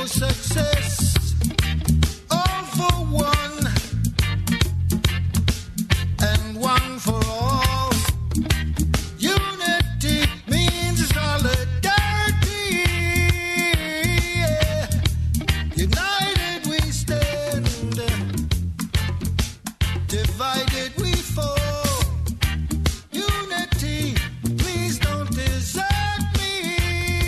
success, all for one, and one for all. Unity means solidarity. Yeah. United we stand, divided we fall. Unity, please don't desert me.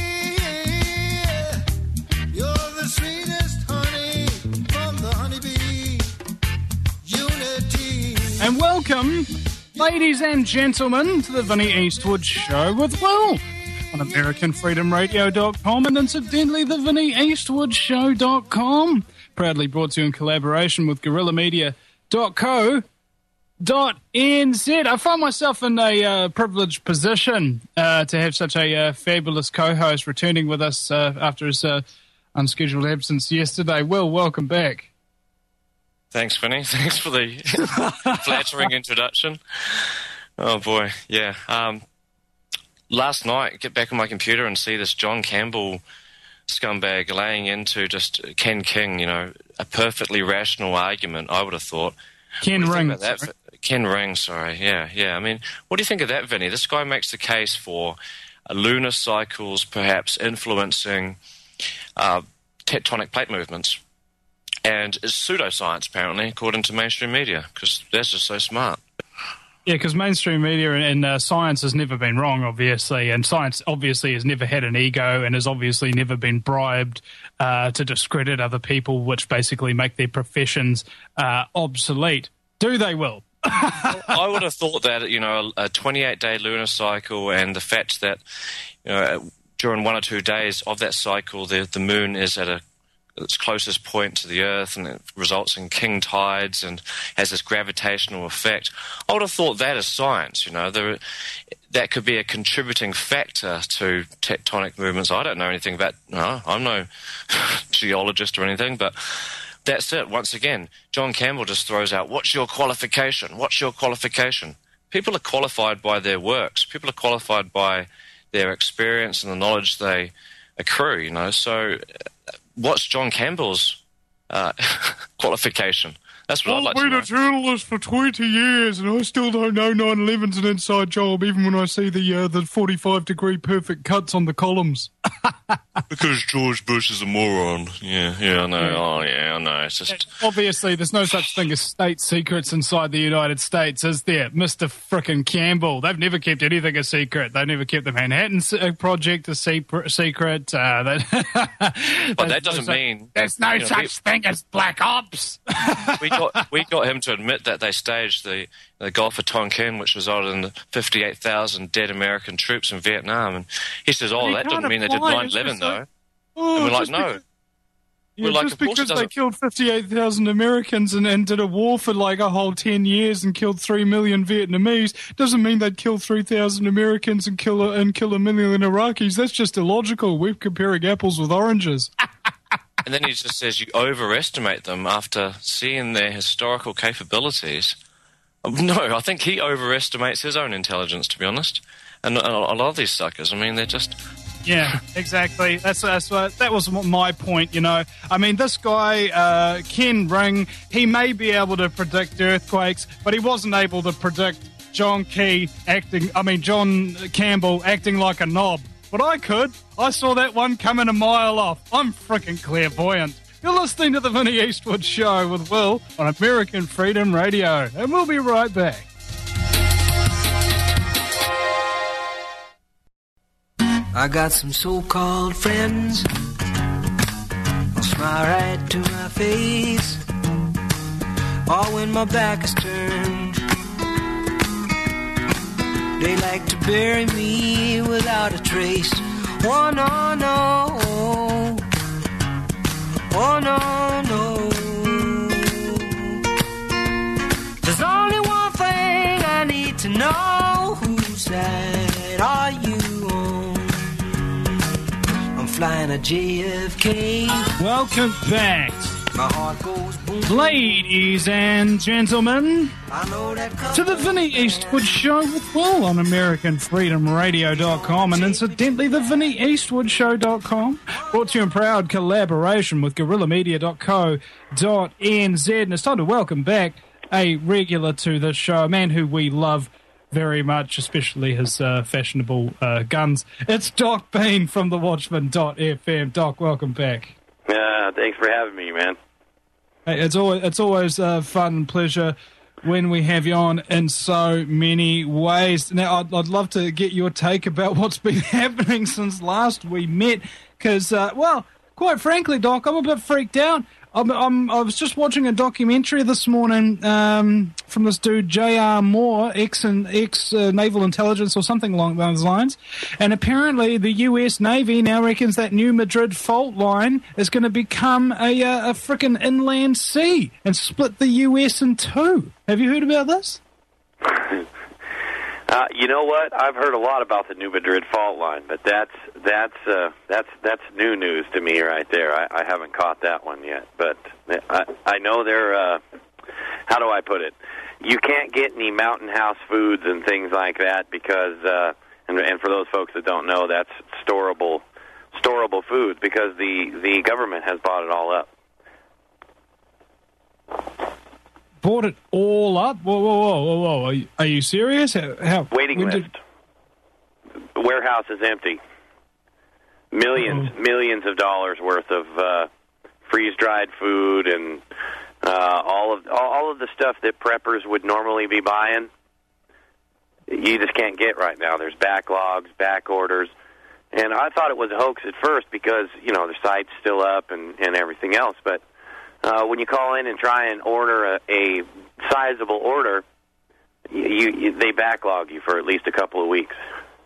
You're the sweetest honey from the honeybee. Unity. And welcome, ladies and gentlemen, to the Vinnie Eastwood Show with Will on AmericanFreedomRadio.com and incidentally the VinnieEastwoodShow.com. Proudly brought to you in collaboration with GorillaMedia.co.nz. I find myself in a privileged position to have such a fabulous co-host returning with us after his unscheduled absence yesterday. Will, welcome back. Thanks, Vinny. Thanks for the flattering introduction. Oh, boy, yeah. Last night, get back on my computer and see this John Campbell scumbag laying into just Ken King, a perfectly rational argument, I would have thought. Ken Ring. Ken Ring, sorry. Yeah. I mean, what do you think of that, Vinny? This guy makes the case for lunar cycles perhaps influencing tectonic plate movements. And it's pseudoscience, apparently, according to mainstream media, because that's just so smart. Yeah, because mainstream media and science has never been wrong, obviously, and science obviously has never had an ego and has obviously never been bribed to discredit other people, which basically make their professions obsolete. Do they, Will? Well, I would have thought that, a 28-day lunar cycle and the fact that, during 1 or 2 days of that cycle, the moon is at its closest point to the Earth, and it results in king tides and has this gravitational effect. I would have thought that is science, that could be a contributing factor to tectonic movements. I don't know anything about, I'm no geologist or anything, but that's it. Once again, John Campbell just throws out, what's your qualification? What's your qualification? People are qualified by their works. People are qualified by their experience and the knowledge they accrue, so what's John Campbell's qualification? That's what I'd like to know. I've been a journalist for 20 years and I still don't know 9/11's an inside job, even when I see the 45-degree perfect cuts on the columns. Because George Bush is a moron. Yeah, I know. Yeah. Oh, yeah, I know. It's just... Obviously, there's no such thing as state secrets inside the United States, is there? Mr. frickin' Campbell. They've never kept anything a secret. They've never kept the Manhattan Project a secret. But that doesn't mean... There's no such thing as black ops. We got him to admit that they staged the Gulf of Tonkin, which resulted in 58,000 dead American troops in Vietnam. And he says, that didn't mean they did 9/11, though. And we're like, no. Just because they killed 58,000 Americans and did a war for like a whole 10 years and killed 3 million Vietnamese doesn't mean they'd kill 3,000 Americans and kill a million Iraqis. That's just illogical. We're comparing apples with oranges. And then he just says you overestimate them after seeing their historical capabilities. No, I think he overestimates his own intelligence, to be honest. And a lot of these suckers, they're just... Yeah, exactly. That was my point, I mean, this guy, Ken Ring, he may be able to predict earthquakes, but he wasn't able to predict John Campbell acting like a knob. But I could. I saw that one coming a mile off. I'm freaking clairvoyant. You're listening to the Vinnie Eastwood Show with Will on American Freedom Radio. And we'll be right back. I got some so-called friends who'll smile right to my face, all when my back is turned. They like to bury me without a trace. Oh, no, no. Oh, no, no. There's only one thing I need to know. Whose side are you on? I'm flying a JFK. Welcome back My heart goes boom. Ladies and gentlemen, to the Vinnie Eastwood Show with Will on AmericanFreedomRadio.com and incidentally the VinnieEastwoodShow.com, brought to you in proud collaboration with GorillaMedia.co.nz. And it's time to welcome back a regular to the show, a man who we love very much, especially his fashionable guns. It's Doc Bean from the Watchman.fm. Doc, welcome back. Thanks for having me, man. Hey, it's always fun and pleasure when we have you on in so many ways. Now, I'd love to get your take about what's been happening since last we met, because, well, quite frankly, Doc, I'm a bit freaked out. I was just watching a documentary this morning from this dude, J.R. Moore, ex-Naval Intelligence or something along those lines. And apparently the U.S. Navy now reckons that New Madrid fault line is going to become a frickin' inland sea and split the U.S. in two. Have you heard about this? You know what? I've heard a lot about the New Madrid fault line, but that's new news to me right there. I haven't caught that one yet, but I know they're. How do I put it? You can't get any Mountain House foods and things like that because, and for those folks that don't know, that's storable foods because the government has bought it all up. Bought it all up? Whoa. Are you serious? How waiting list. The warehouse is empty. Millions of dollars worth of freeze-dried food and all of the stuff that preppers would normally be buying. You just can't get right now. There's backlogs, back orders. And I thought it was a hoax at first because, the site's still up and everything else, but when you call in and try and order a sizable order, they backlog you for at least a couple of weeks.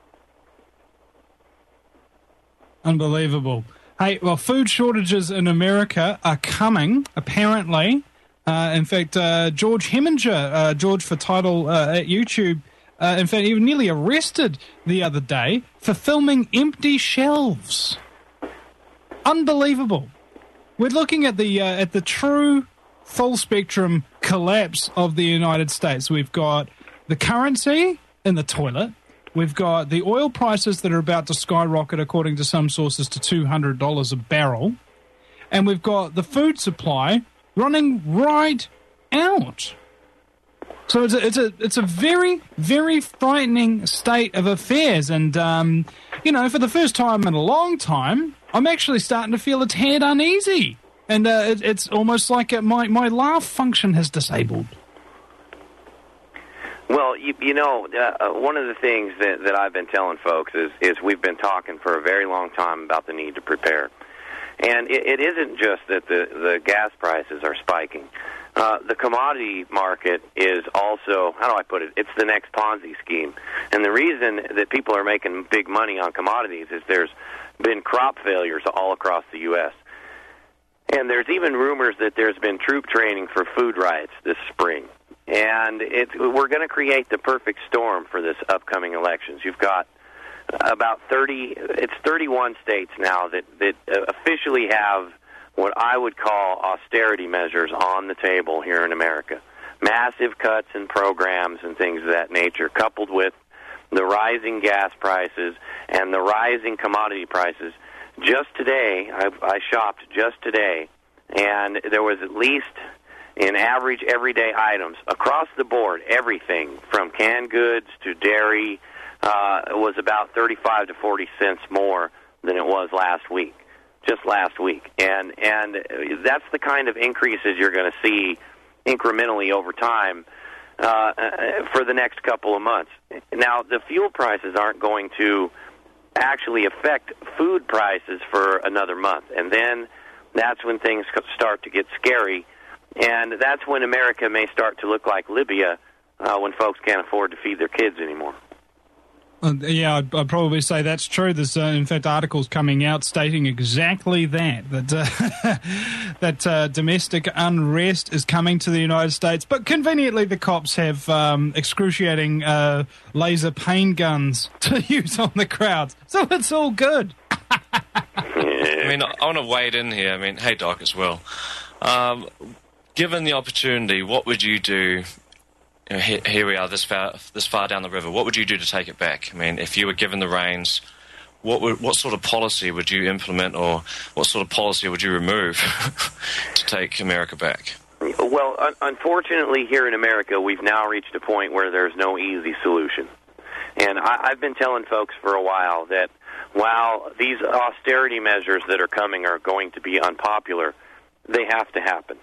Unbelievable. Hey, well, food shortages in America are coming, apparently. In fact, George Heminger, George for Title at YouTube, in fact, he was nearly arrested the other day for filming empty shelves. Unbelievable. We're looking at the true full-spectrum collapse of the United States. We've got the currency in the toilet. We've got the oil prices that are about to skyrocket, according to some sources, to $200 a barrel. And we've got the food supply running right out. So it's a very, very frightening state of affairs. And, for the first time in a long time, I'm actually starting to feel a tad uneasy. And it's almost like my laugh function has disabled. Well, one of the things that I've been telling folks is we've been talking for a very long time about the need to prepare. And it isn't just that the gas prices are spiking. The commodity market is also, how do I put it, it's the next Ponzi scheme. And the reason that people are making big money on commodities is there's been crop failures all across the U.S. And there's even rumors that there's been troop training for food riots this spring. And we're going to create the perfect storm for this upcoming elections. You've got about 31 states now that officially have what I would call austerity measures on the table here in America. Massive cuts in programs and things of that nature, coupled with the rising gas prices and the rising commodity prices. Just today, I shopped just today, and there was at least, in average everyday items, across the board, everything from canned goods to dairy was about 35 to 40 cents more than it was last week, just last week. And that's the kind of increases you're going to see incrementally over time for the next couple of months. Now, the fuel prices aren't going to actually affect food prices for another month, and then that's when things start to get scary, and that's when America may start to look like Libya when folks can't afford to feed their kids anymore. Yeah, I'd probably say that's true. There's, in fact, articles coming out stating exactly that domestic unrest is coming to the United States. But conveniently, the cops have excruciating laser pain guns to use on the crowds. So it's all good. I mean, I want to wade in here. I mean, hey, Doc, as well. Given the opportunity, what would you do? You know, here we are, this far down the river. What would you do to take it back? I mean, if you were given the reins, what sort of policy would you implement, or what sort of policy would you remove to take America back? Well, unfortunately, here in America, we've now reached a point where there's no easy solution. And I've been telling folks for a while that while these austerity measures that are coming are going to be unpopular, they have to happen.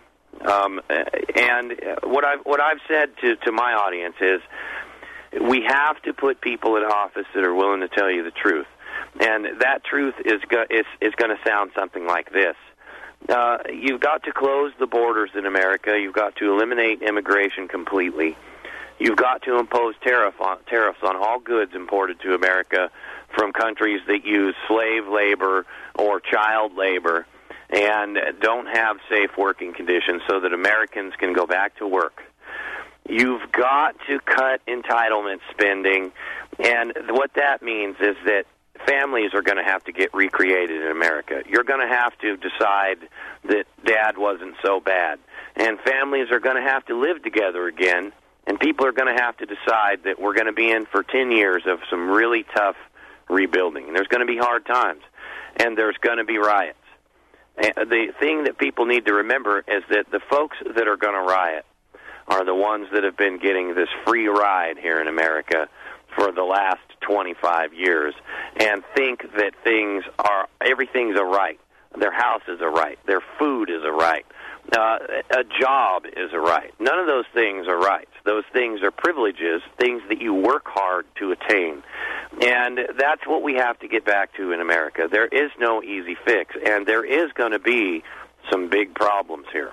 And what I've said to my audience is we have to put people in office that are willing to tell you the truth. And that truth is going to sound something like this. You've got to close the borders in America. You've got to eliminate immigration completely. You've got to impose tariffs on all goods imported to America from countries that use slave labor or child labor and don't have safe working conditions so that Americans can go back to work. You've got to cut entitlement spending, and what that means is that families are going to have to get recreated in America. You're going to have to decide that Dad wasn't so bad, and families are going to have to live together again, and people are going to have to decide that we're going to be in for 10 years of some really tough rebuilding, and there's going to be hard times, and there's going to be riots. And the thing that people need to remember is that the folks that are going to riot are the ones that have been getting this free ride here in America for the last 25 years and think that everything's a right. Their house is a right. Their food is a right. A job is a right. None of those things are rights. Those things are privileges, things that you work hard to attain. And that's what we have to get back to in America. There is no easy fix, and there is going to be some big problems here.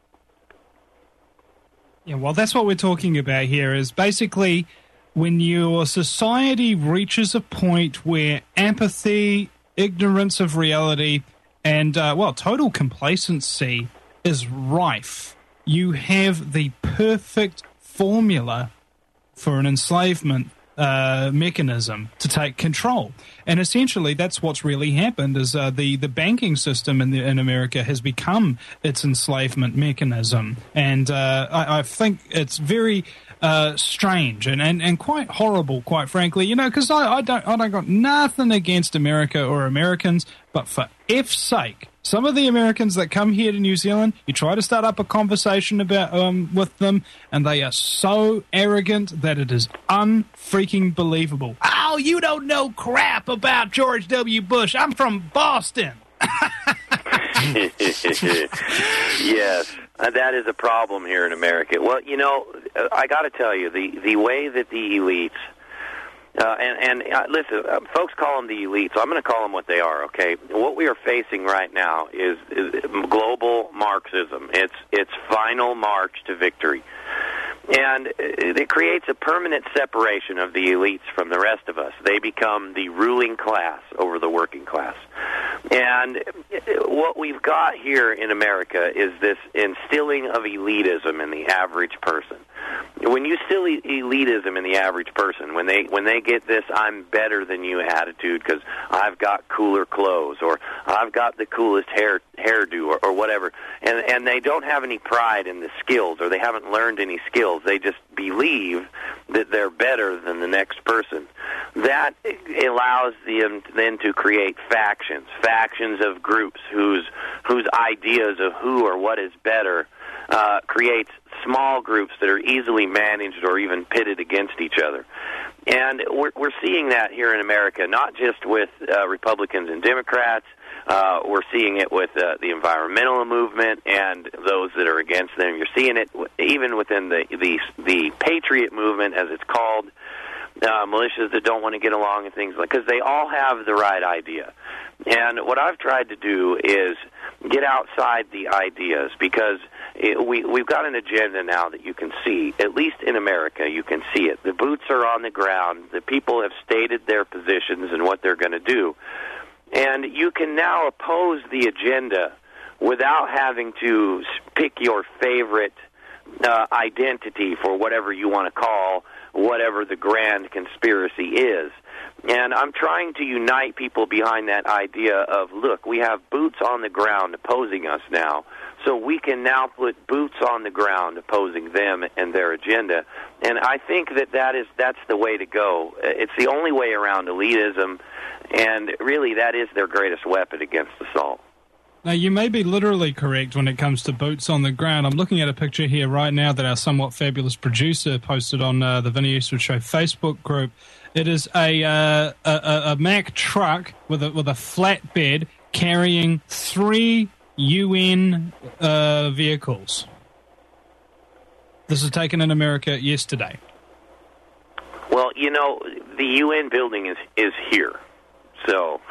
Yeah, well, that's what we're talking about here, is basically when your society reaches a point where apathy, ignorance of reality, and, total complacency is rife, you have the perfect formula for an enslavement mechanism to take control. And essentially that's what's really happened, is the banking system in America has become its enslavement mechanism. And I think it's very strange and quite horrible, quite frankly, because I don't got nothing against America or Americans, but for F's sake, some of the Americans that come here to New Zealand, you try to start up a conversation about with them, and they are so arrogant that it is unfreaking believable. Oh, you don't know crap about George W. Bush. I'm from Boston. Yes, that is a problem here in America. Well, I got to tell you, the way that the elites, listen, folks call them the elites, so I'm going to call them what they are, okay? What we are facing right now is global Marxism. It's final march to victory. And it creates a permanent separation of the elites from the rest of us. They become the ruling class over the working class. And what we've got here in America is this instilling of elitism in the average person. When you instill elitism in the average person, when they get this "I'm better than you" attitude because I've got cooler clothes or I've got the coolest hairdo or whatever, and they don't have any pride in the skills or they haven't learned any skills, they just believe that they're better than the next person. That allows them then to create factions of groups whose ideas of who or what is better creates small groups that are easily managed or even pitted against each other. And we're seeing that here in America, not just with Republicans and Democrats. We're seeing it with the environmental movement and those that are against them. You're seeing it even within the Patriot movement, as it's called, militias that don't want to get along and things like, because they all have the right idea. And what I've tried to do is get outside the ideas, because we've got an agenda now that you can see, at least in America, you can see it. The boots are on the ground. The people have stated their positions and what they're going to do. And you can now oppose the agenda without having to pick your favorite identity for whatever you want to call whatever the grand conspiracy is. And I'm trying to unite people behind that idea of, look, we have boots on the ground opposing us now, so we can now put boots on the ground opposing them and their agenda. And I think that's the way to go. It's the only way around elitism, and really that is their greatest weapon against assault. Now, you may be literally correct when it comes to boots on the ground. I'm looking at a picture here right now that our somewhat fabulous producer posted on the Vinnie Eastwood Show Facebook group. It is a Mack truck with a flatbed carrying 3 UN vehicles. This was taken in America yesterday. Well, you know, the UN building is here. So,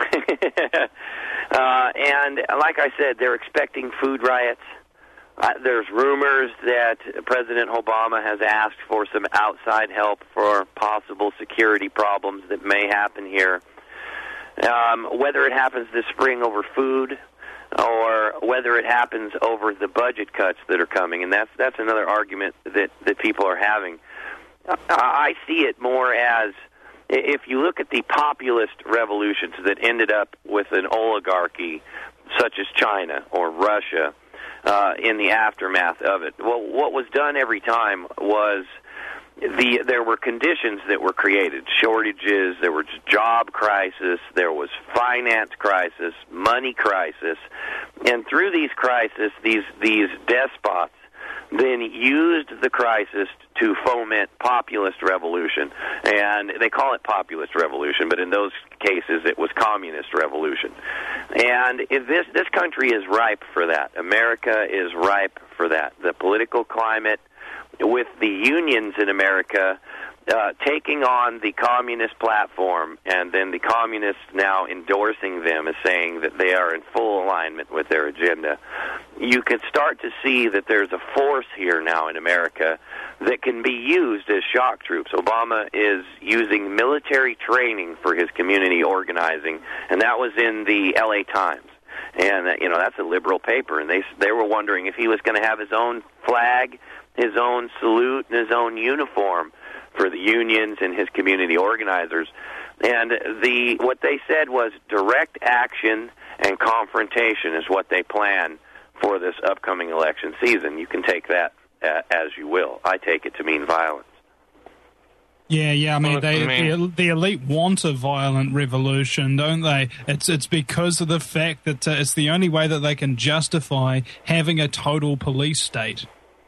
and like I said, they're expecting food riots. There's rumors that President Obama has asked for some outside help for possible security problems that may happen here. Whether it happens this spring over food or whether it happens over the budget cuts that are coming, and that's another argument that people are having. I see it more as, if you look at the populist revolutions that ended up with an oligarchy such as China or Russia in the aftermath of it, well, what was done every time was there were conditions that were created, shortages, there was job crisis, there was finance crisis, money crisis, and through these crises, these despots then used the crisis to foment populist revolution. And they call it populist revolution, but in those cases it was communist revolution. And if this country is ripe for that. America is ripe for that. The political climate with the unions in America taking on the communist platform, and then the communists now endorsing them as saying that they are in full alignment with their agenda, you can start to see that there's a force here now in America that can be used as shock troops. Obama is using military training for his community organizing, and that was in the LA Times. And, you know, that's a liberal paper, and they were wondering if he was going to have his own flag, his own salute, and his own uniform for the unions and his community organizers. And what they said was direct action and confrontation is what they plan for this upcoming election season. You can take that as you will. I take it to mean violence. Yeah. I mean, the elite want a violent revolution, don't they? It's because of the fact that it's the only way that they can justify having a total police state.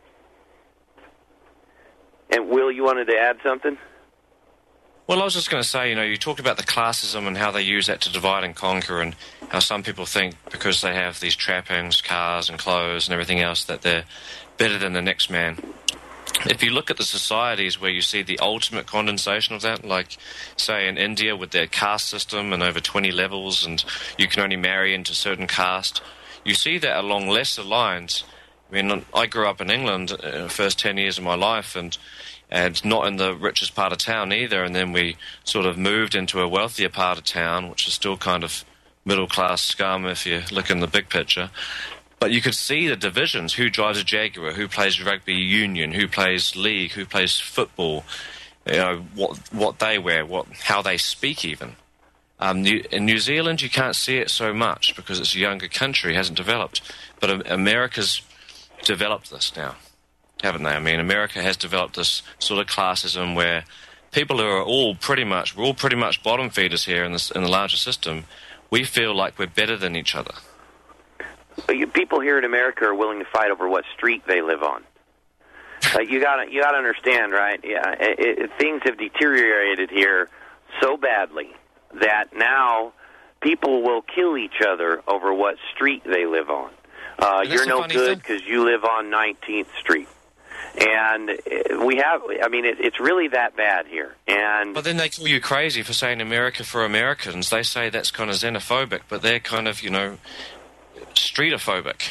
And Will, you wanted to add something? Well, I was just going to say, you talked about the classism and how they use that to divide and conquer, and how some people think because they have these trappings, cars and clothes and everything else that they're better than the next man. If you look at the societies where you see the ultimate condensation of that, like, say, in India with their caste system and over 20 levels, and you can only marry into certain caste, you see that along lesser lines. I mean, I grew up in England the first 10 years of my life, and not in the richest part of town either, and then we sort of moved into a wealthier part of town, which is still kind of middle-class scum if you look in the big picture. But you could see the divisions, who drives a Jaguar, who plays rugby union, who plays league, who plays football, what they wear, how they speak even. In New Zealand, you can't see it so much because it's a younger country, hasn't developed. But America's developed this now, haven't they? I mean, America has developed this sort of classism where people who are all pretty much bottom feeders here in the larger system, we feel like we're better than each other. People here in America are willing to fight over what street they live on. You got to understand, right? Yeah, things have deteriorated here so badly that now people will kill each other over what street they live on. You're no good because you live on 19th Street. And it's really that bad here. But then they call you crazy for saying America for Americans. They say that's kind of xenophobic, but they're kind of, streetophobic.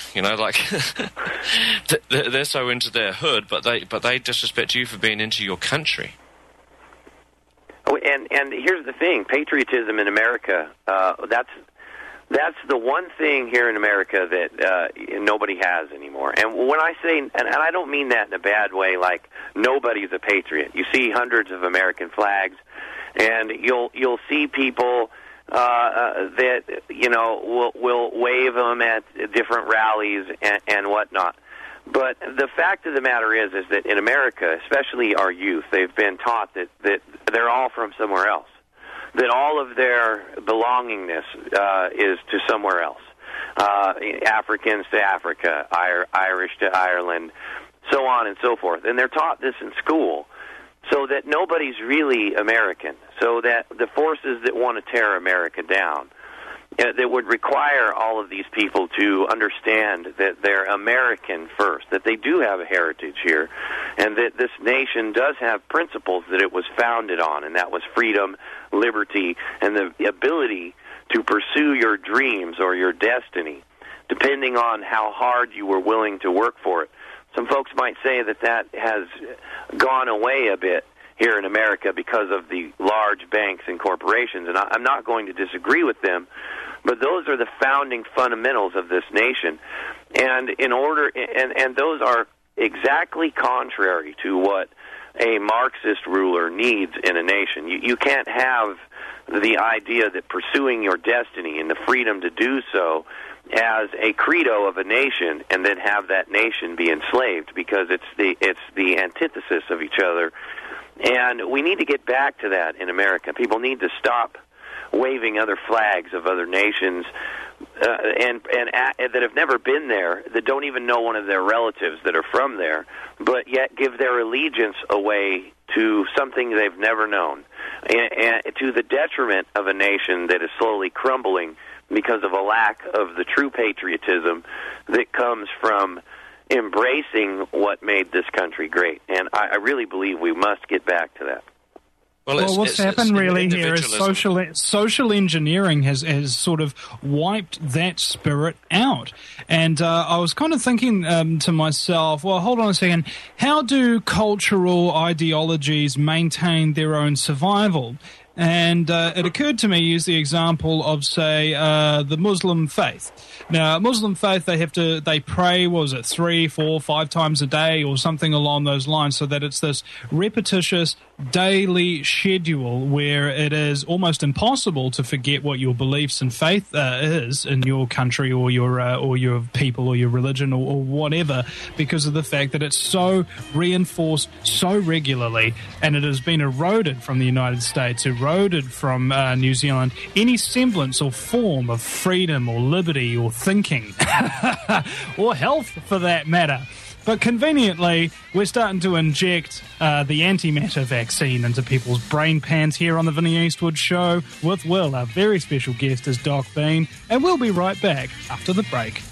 They're so into their hood, but they disrespect you for being into your country. Oh, and here's the thing: patriotism in America. That's the one thing here in America that nobody has anymore. And when I say, and I don't mean that in a bad way, like nobody's a patriot. You see hundreds of American flags, and you'll see people that will wave them at different rallies and whatnot. But the fact of the matter is that in America, especially our youth, they've been taught that they're all from somewhere else, that all of their belongingness is to somewhere else. Africans to Africa, Irish to Ireland, so on and so forth. And they're taught this in school, so that nobody's really American, so that the forces that want to tear America down, that would require all of these people to understand that they're American first, that they do have a heritage here, and that this nation does have principles that it was founded on, and that was freedom, liberty, and the ability to pursue your dreams or your destiny, depending on how hard you were willing to work for it. Some folks might say that has gone away a bit here in America because of the large banks and corporations, and I'm not going to disagree with them, but those are the founding fundamentals of this nation, and and those are exactly contrary to what a Marxist ruler needs in a nation. You can't have the idea that pursuing your destiny and the freedom to do so as a credo of a nation, and then have that nation be enslaved, because it's the antithesis of each other. And we need to get back to that in America. People need to stop waving other flags of other nations and that have never been there, that don't even know one of their relatives that are from there, but yet give their allegiance away to something they've never known, and to the detriment of a nation that is slowly crumbling because of a lack of the true patriotism that comes from embracing what made this country great. And I really believe we must get back to that. Well, what's happened really here is social engineering has sort of wiped that spirit out. And I was kind of thinking to myself, well, hold on a second, how do cultural ideologies maintain their own survival? And it occurred to me, use the example of, say, the Muslim faith. Now, Muslim faith, they pray, 3, 4, 5 times a day or something along those lines, so that it's this repetitious daily schedule where it is almost impossible to forget what your beliefs and faith is in your country or your people or your religion or whatever, because of the fact that it's so reinforced so regularly, and it has been eroded from the United States, eroded from New Zealand, any semblance or form of freedom or liberty or thinking or health for that matter. But conveniently, we're starting to inject the antimatter vaccine into people's brain pans here on the Vinnie Eastwood Show with Will. Our very special guest is Doc Bean, and we'll be right back after the break.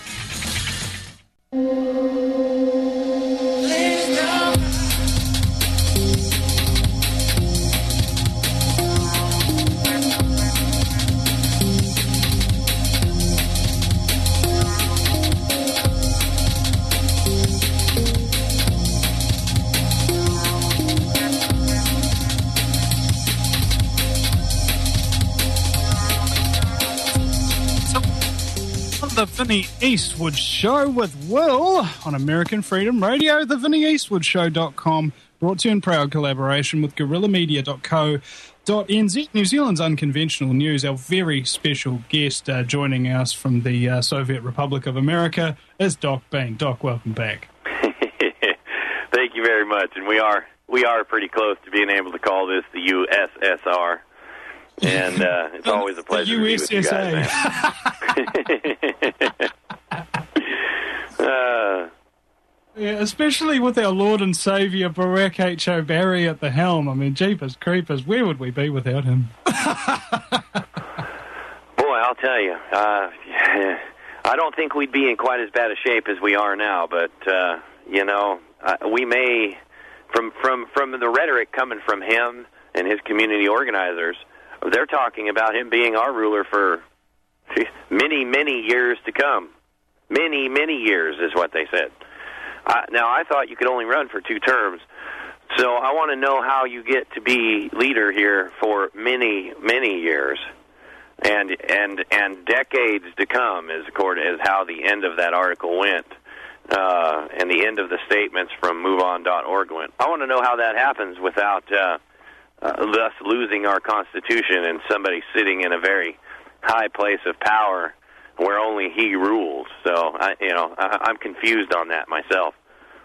The Vinnie Eastwood Show with Will on American Freedom Radio, thevinnieeastwoodshow.com, brought to you in proud collaboration with guerrillamedia.co.nz, New Zealand's unconventional news. Our very special guest joining us from the Soviet Republic of America is Doc Bean. Doc, welcome back. Thank you very much, and we are pretty close to being able to call this the USSR. And it's always a pleasure to be with you guys. Yeah, especially with our Lord and Saviour Barack H. Obama at the helm. I mean, jeepers creepers, where would we be without him? Boy, I'll tell you, I don't think we'd be in quite as bad a shape as we are now. But we may, from the rhetoric coming from him and his community organizers, they're talking about him being our ruler for many, many years to come. Many, many years is what they said. Now, I thought you could only run for 2 terms, so I want to know how you get to be leader here for many, many years, and decades to come, as how the end of that article went, and the end of the statements from MoveOn.org went. I want to know how that happens without thus losing our Constitution and somebody sitting in a very high place of power where only he rules. So, I'm confused on that myself.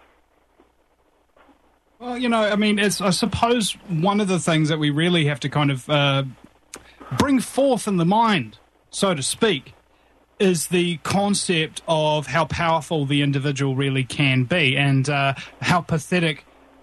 Well, I mean, I suppose one of the things that we really have to kind of bring forth in the mind, so to speak, is the concept of how powerful the individual really can be, and how pathetic,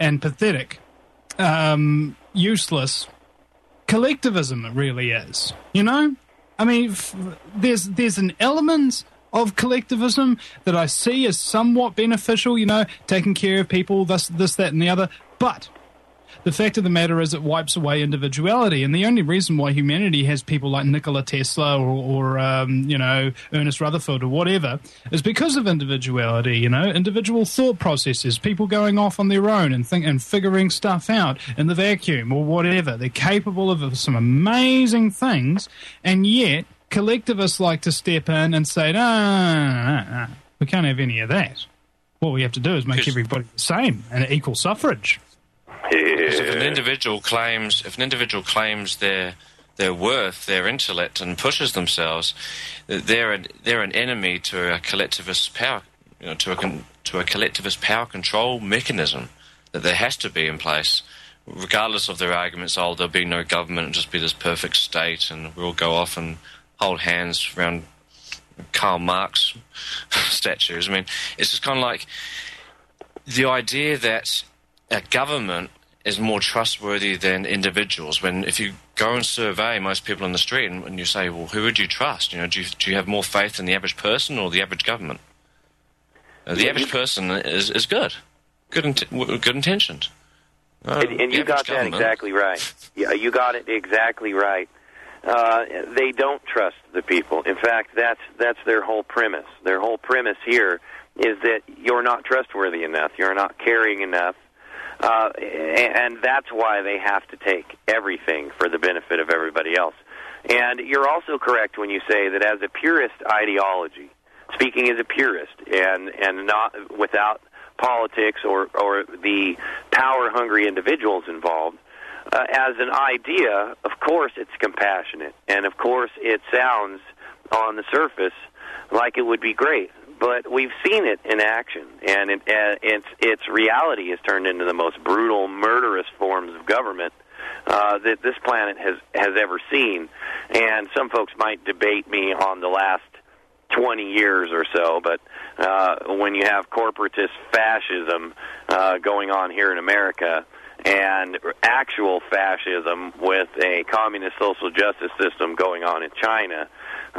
useless collectivism really is. I mean, there's an element of collectivism that I see as somewhat beneficial, taking care of people, this, that, and the other. But the fact of the matter is it wipes away individuality. And the only reason why humanity has people like Nikola Tesla or Ernest Rutherford or whatever is because of individuality, individual thought processes, people going off on their own and figuring stuff out in the vacuum or whatever. They're capable of some amazing things, and yet collectivists like to step in and say, no, we can't have any of that. What we have to do is make everybody the same and equal suffrage. If an individual claims their worth, their intellect, and pushes themselves, they're an enemy to a collectivist power, to a collectivist power control mechanism that there has to be in place, regardless of their arguments. There'll be no government, it'll just be this perfect state, and we'll go off and hold hands around Karl Marx statues. I mean, it's just kind of like the idea that a government is more trustworthy than individuals. If you go and survey most people on the street and you say, well, who would you trust? Do you have more faith in the average person or the average government? The average person is good intentioned. And you got that exactly right. Yeah, you got it exactly right. They don't trust the people. In fact, that's their whole premise. Their whole premise here is that you're not trustworthy enough. You're not caring enough. And that's why they have to take everything for the benefit of everybody else. And you're also correct when you say that as a purist ideology, speaking as a purist and not without politics or the power-hungry individuals involved, as an idea, of course it's compassionate, and of course it sounds on the surface like it would be great. But we've seen it in action, and its reality has turned into the most brutal, murderous forms of government that this planet has ever seen. And some folks might debate me on the last 20 years or so, but when you have corporatist fascism going on here in America and actual fascism with a communist social justice system going on in China,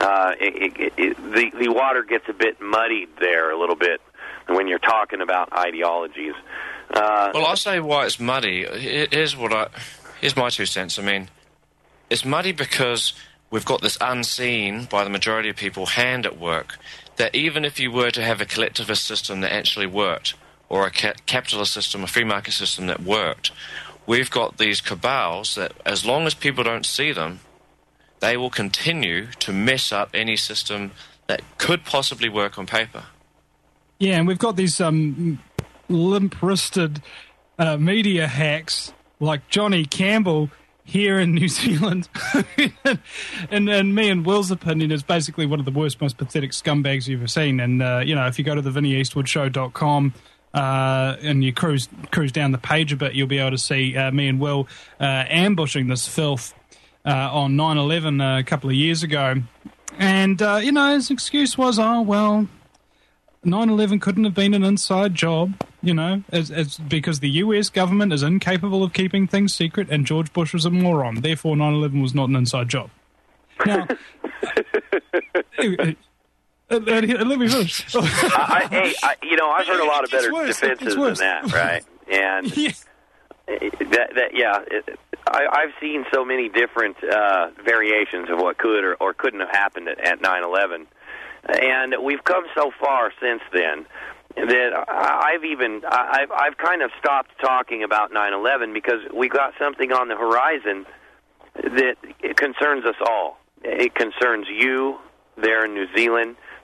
the water gets a bit muddied there a little bit when you're talking about ideologies. Well, I'll say why it's muddy. Here's my 2 cents. I mean, it's muddy because we've got this unseen, by the majority of people, hand at work, that even if you were to have a collectivist system that actually worked, or a capitalist system, a free market system that worked, we've got these cabals that, as long as people don't see them, they will continue to mess up any system that could possibly work on paper. Yeah, and we've got these limp-wristed media hacks like Johnny Campbell here in New Zealand. and me and Will's opinion is basically one of the worst, most pathetic scumbags you've ever seen. And, if you go to the VinnyEastwoodshow.com and you cruise down the page a bit, you'll be able to see me and Will ambushing this filth on 9/11 a couple of years ago. And, his excuse was, 9/11 couldn't have been an inside job, because the US government is incapable of keeping things secret and George Bush was a moron. Therefore, 9/11 was not an inside job. Now, let me finish. I've heard a lot of better defenses than that, right? And I've seen so many different variations of what could or couldn't have happened at 9/11, and we've come so far since then that I've kind of stopped talking about 9/11 because we got something on the horizon that concerns us all. It concerns you there in New Zealand.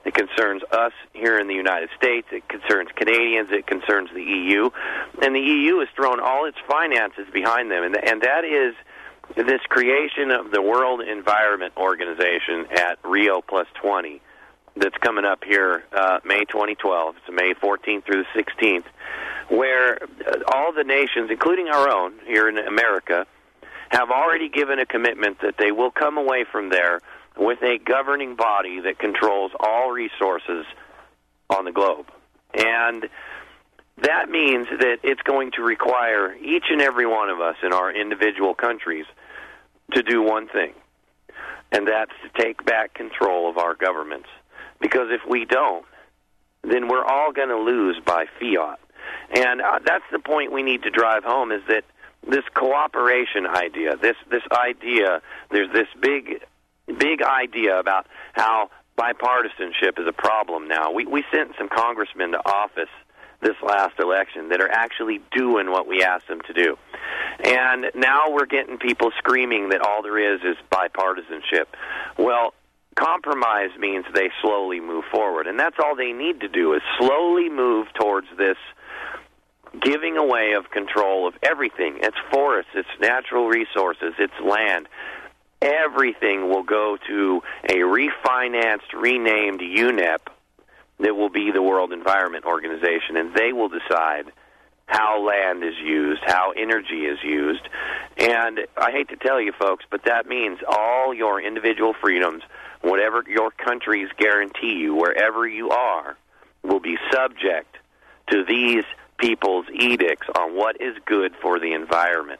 It concerns us here in the United States. It concerns Canadians. It concerns the EU. And the EU has thrown all its finances behind them. And that is this creation of the World Environment Organization at Rio Plus 20 that's coming up here May 2012. It's May 14th through the 16th, where all the nations, including our own here in America, have already given a commitment that they will come away from there with a governing body that controls all resources on the globe. And that means that it's going to require each and every one of us in our individual countries to do one thing, and that's to take back control of our governments. Because if we don't, then we're all going to lose by fiat. And that's the point we need to drive home, is that this cooperation idea, this idea, there's this big idea about how bipartisanship is a problem now. We sent some congressmen to office this last election that are actually doing what we asked them to do. And now we're getting people screaming that all there is bipartisanship. Well, compromise means they slowly move forward, and that's all they need to do, is slowly move towards this giving away of control of everything. It's forests, it's natural resources, it's land. Everything will go to a refinanced, renamed UNEP that will be the World Environment Organization, and they will decide how land is used, how energy is used. And I hate to tell you, folks, but that means all your individual freedoms, whatever your countries guarantee you, wherever you are, will be subject to these people's edicts on what is good for the environment.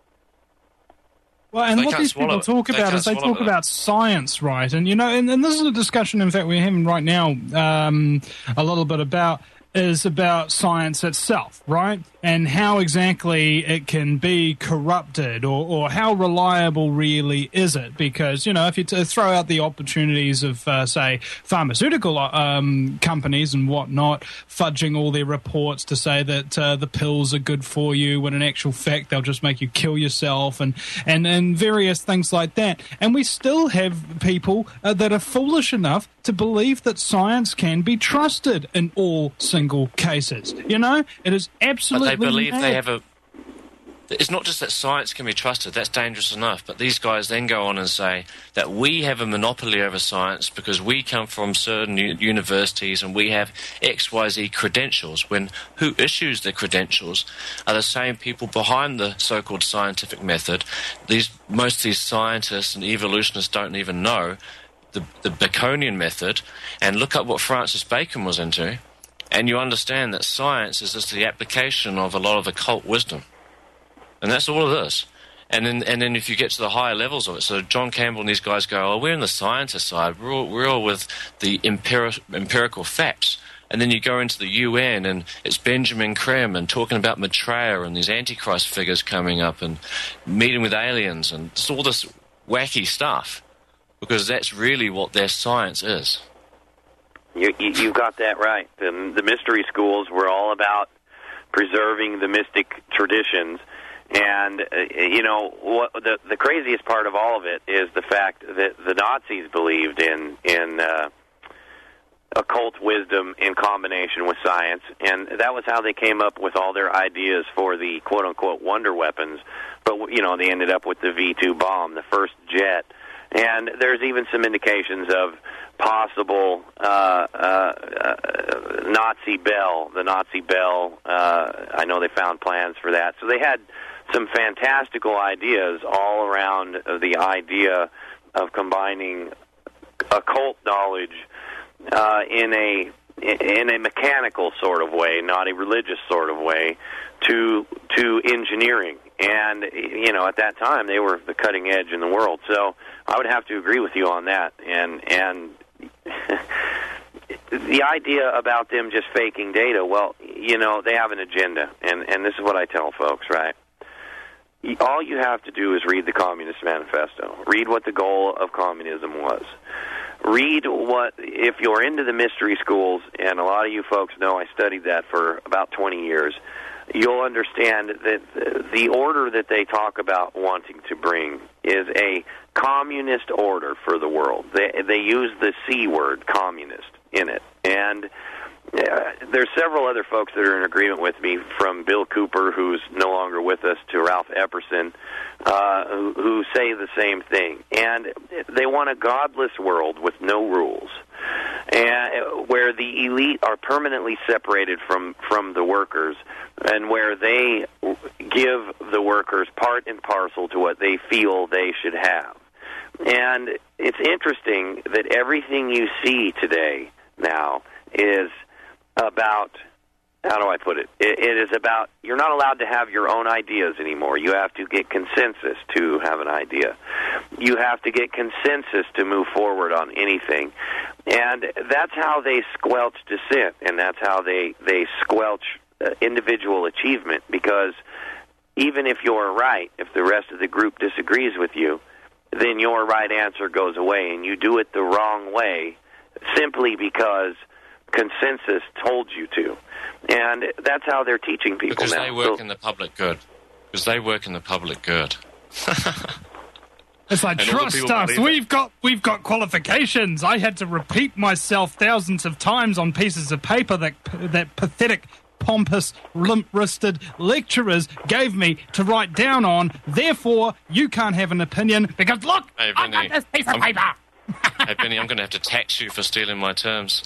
Well, and what these people talk about is they talk about science, right? And, you know, and this is a discussion, in fact, we're having right now a little bit about science itself, right? And how exactly it can be corrupted, or how reliable really is it? Because, you know, if you throw out the opportunities of, say, pharmaceutical companies and whatnot, fudging all their reports to say that the pills are good for you, when in actual fact they'll just make you kill yourself, and various things like that. And we still have people that are foolish enough to believe that science can be trusted in all single cases. You know, it is absolutely. But they believe they have a. It's not just that science can be trusted, that's dangerous enough, but these guys then go on and say that we have a monopoly over science because we come from certain universities and we have XYZ credentials, when who issues the credentials are the same people behind the so-called scientific method. Most of these scientists and evolutionists don't even know the Baconian method, and look up what Francis Bacon was into, and you understand that science is just the application of a lot of occult wisdom. And that's all it is. And then if you get to the higher levels of it, so John Campbell and these guys go, oh, we're on the scientist side, we're all with the empirical facts. And then you go into the UN, and it's Benjamin Creme and talking about Maitreya and these Antichrist figures coming up and meeting with aliens and just all this wacky stuff, because that's really what their science is. You got that right. The mystery schools were all about preserving the mystic traditions. And, you know, what the craziest part of all of it is the fact that the Nazis believed in occult wisdom in combination with science, and that was how they came up with all their ideas for the quote-unquote wonder weapons. But, you know, they ended up with the V-2 bomb, the first jet. And there's even some indications of possible Nazi Bell, the Nazi Bell. I know they found plans for that. So they had some fantastical ideas all around the idea of combining occult knowledge in a mechanical sort of way, not a religious sort of way, to engineering. And, you know, at that time, they were the cutting edge in the world. So I would have to agree with you on that. And the idea about them just faking data, well, you know, they have an agenda. And this is what I tell folks, right? All you have to do is read the Communist Manifesto. Read what the goal of communism was. Read what, if you're into the mystery schools, and a lot of you folks know I studied that for about 20 years, you'll understand that the order that they talk about wanting to bring is a communist order for the world. They use the C word, communist, in it. And there's several other folks that are in agreement with me, from Bill Cooper, who's no longer with us, to Ralph Epperson, who say the same thing. And they want a godless world with no rules, and where the elite are permanently separated from the workers, and where they give the workers part and parcel to what they feel they should have. And it's interesting that everything you see today now is about, how do I put it? It is about, you're not allowed to have your own ideas anymore. You have to get consensus to have an idea. You have to get consensus to move forward on anything. And that's how they squelch dissent, and that's how they squelch individual achievement, because even if you're right, if the rest of the group disagrees with you, then your right answer goes away, and you do it the wrong way simply because consensus told you to. And that's how they're teaching people because now. Because they work in the public good. Because they work in the public good. It's like, trust us, we've got qualifications. I had to repeat myself thousands of times on pieces of paper that pathetic, pompous, limp-wristed lecturers gave me to write down on. Therefore, you can't have an opinion because, look, hey, I got this piece of paper. Hey, Benny, I'm going to have to tax you for stealing my terms.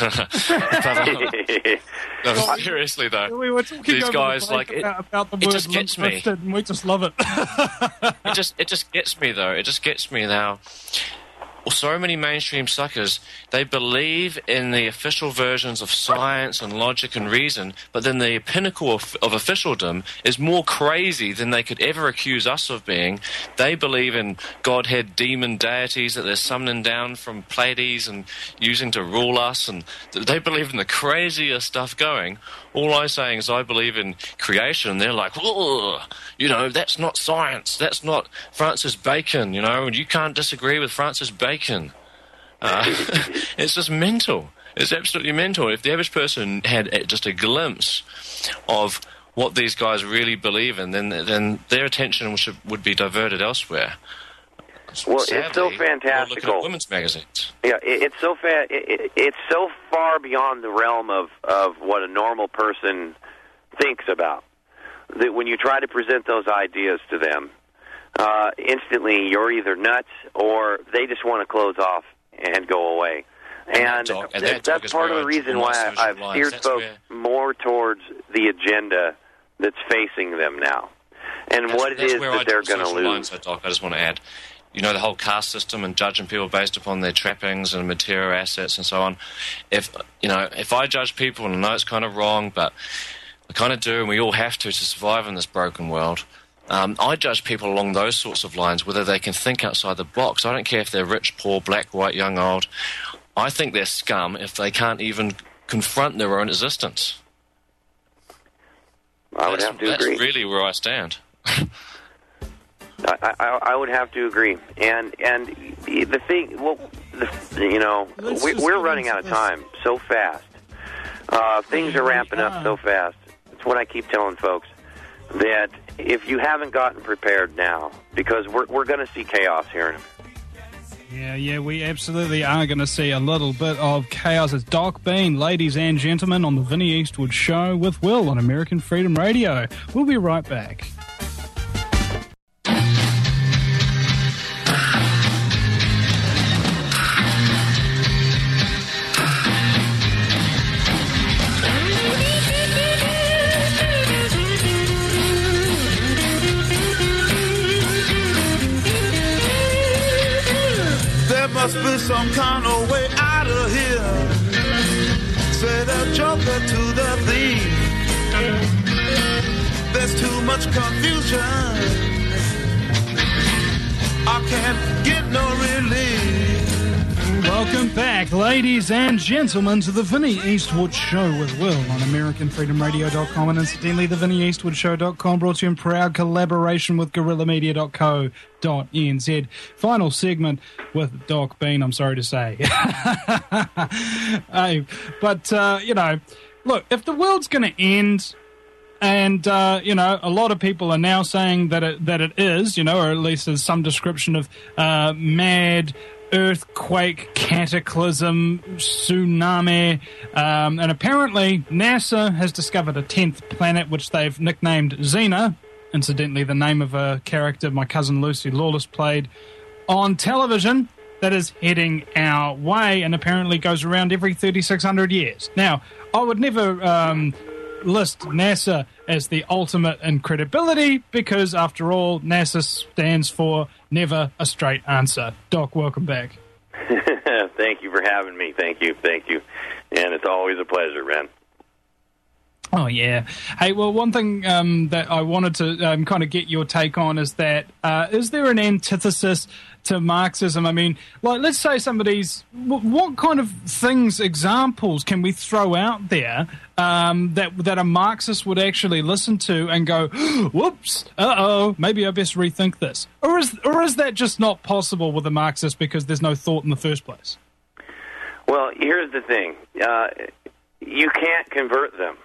No, seriously, though. We were talking these guys, like, about the word it just gets me. And we just love it. It just gets me, though. It just gets me now. Well, so many mainstream suckers, they believe in the official versions of science and logic and reason, but then the pinnacle of officialdom is more crazy than they could ever accuse us of being. They believe in Godhead demon deities that they're summoning down from Pleiades and using to rule us, and they believe in the craziest stuff going. All I'm saying is I believe in creation. They're like, whoa, that's not science. That's not Francis Bacon, and you can't disagree with Francis Bacon. It's just mental. It's absolutely mental. If the average person had just a glimpse of what these guys really believe in, then their attention would be diverted elsewhere. Well, sadly, it's so fantastical. Looking at women's magazines. Yeah, it's so it's so far beyond the realm of what a normal person thinks about, that when you try to present those ideas to them, instantly you're either nuts or they just want to close off and go away. And that's part of the reason why I've steered folks more towards the agenda that's facing them now, and what it is that they're going to lose. I just want to add, the whole caste system and judging people based upon their trappings and material assets and so on. If I judge people, and I know it's kind of wrong, but I kind of do, and we all have to survive in this broken world. I judge people along those sorts of lines, whether they can think outside the box. I don't care if they're rich, poor, black, white, young, old. I think they're scum if they can't even confront their own existence. I would have to agree. That's really where I stand. I would have to agree, and the thing, we're running out of time so fast. Things are ramping up so fast. It's what I keep telling folks, that if you haven't gotten prepared now, because we're going to see chaos here in a minute. Yeah, we absolutely are going to see a little bit of chaos. It's Doc Bean, ladies and gentlemen, on the Vinnie Eastwood Show with Will on American Freedom Radio. We'll be right back. Must be some kind of way out of here. Say the joker to the thief. There's too much confusion. I can't get no relief. Welcome back, ladies and gentlemen, to the Vinnie Eastwood Show with Will on AmericanFreedomRadio.com, and incidentally, the VinnieEastwoodShow.com, brought to you in proud collaboration with GuerrillaMedia.co.nz. Final segment with Doc Bean, I'm sorry to say. Look, if the world's going to end, and, a lot of people are now saying that it is, or at least there's some description of mad earthquake, cataclysm, tsunami, and apparently NASA has discovered a 10th planet which they've nicknamed Xena, incidentally the name of a character my cousin Lucy Lawless played on television, that is heading our way and apparently goes around every 3,600 years. Now, I would never list NASA as the ultimate in credibility because, after all, NASA stands for never a straight answer. Doc, welcome back. Thank you for having me. Thank you. And it's always a pleasure, man. Oh, yeah. Hey, well, one thing that I wanted to kind of get your take on is that is there an antithesis to Marxism? I mean, like, let's say somebody's... What kind of things, examples can we throw out there that a Marxist would actually listen to and go, whoops, maybe I best rethink this? Or is that just not possible with a Marxist because there's no thought in the first place? Well, here's the thing. You can't convert them.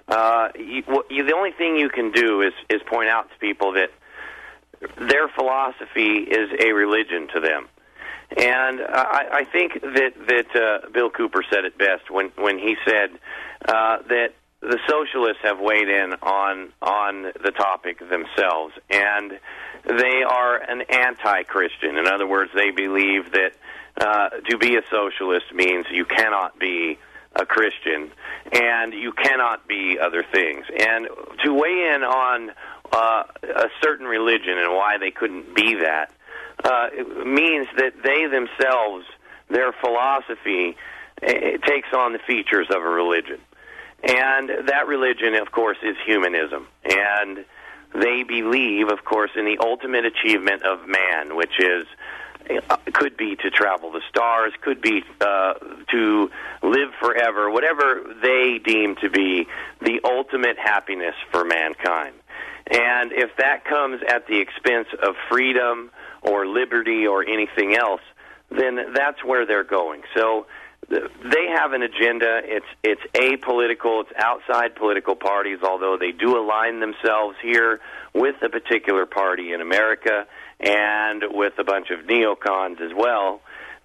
The only thing you can do is point out to people that their philosophy is a religion to them. And I think that Bill Cooper said it best when he said that the socialists have weighed in on the topic themselves, and they are an anti-Christian. In other words, they believe that to be a socialist means you cannot be a Christian, and you cannot be other things. And to weigh in on a certain religion and why they couldn't be that means that they themselves, their philosophy, takes on the features of a religion. And that religion, of course, is humanism. And they believe, of course, in the ultimate achievement of man, which is could be to travel the stars, could be to live forever, whatever they deem to be the ultimate happiness for mankind. And if that comes at the expense of freedom or liberty or anything else, then that's where they're going. So they have an agenda. It's apolitical. It's outside political parties, although they do align themselves here with a particular party in America and with a bunch of neocons as well,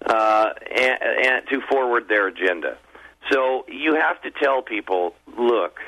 and to forward their agenda. So you have to tell people, look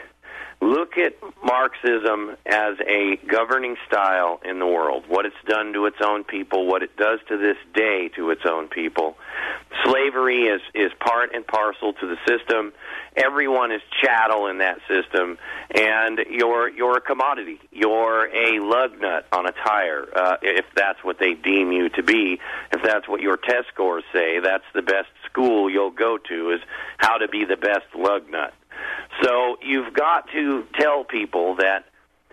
at Marxism as a governing style in the world, what it's done to its own people, what it does to this day to its own people. Slavery is part and parcel to the system. Everyone is chattel in that system, and you're a commodity. You're a lug nut on a tire, if that's what they deem you to be. If that's what your test scores say, that's the best school you'll go to, is how to be the best lug nut. So you've got to tell people that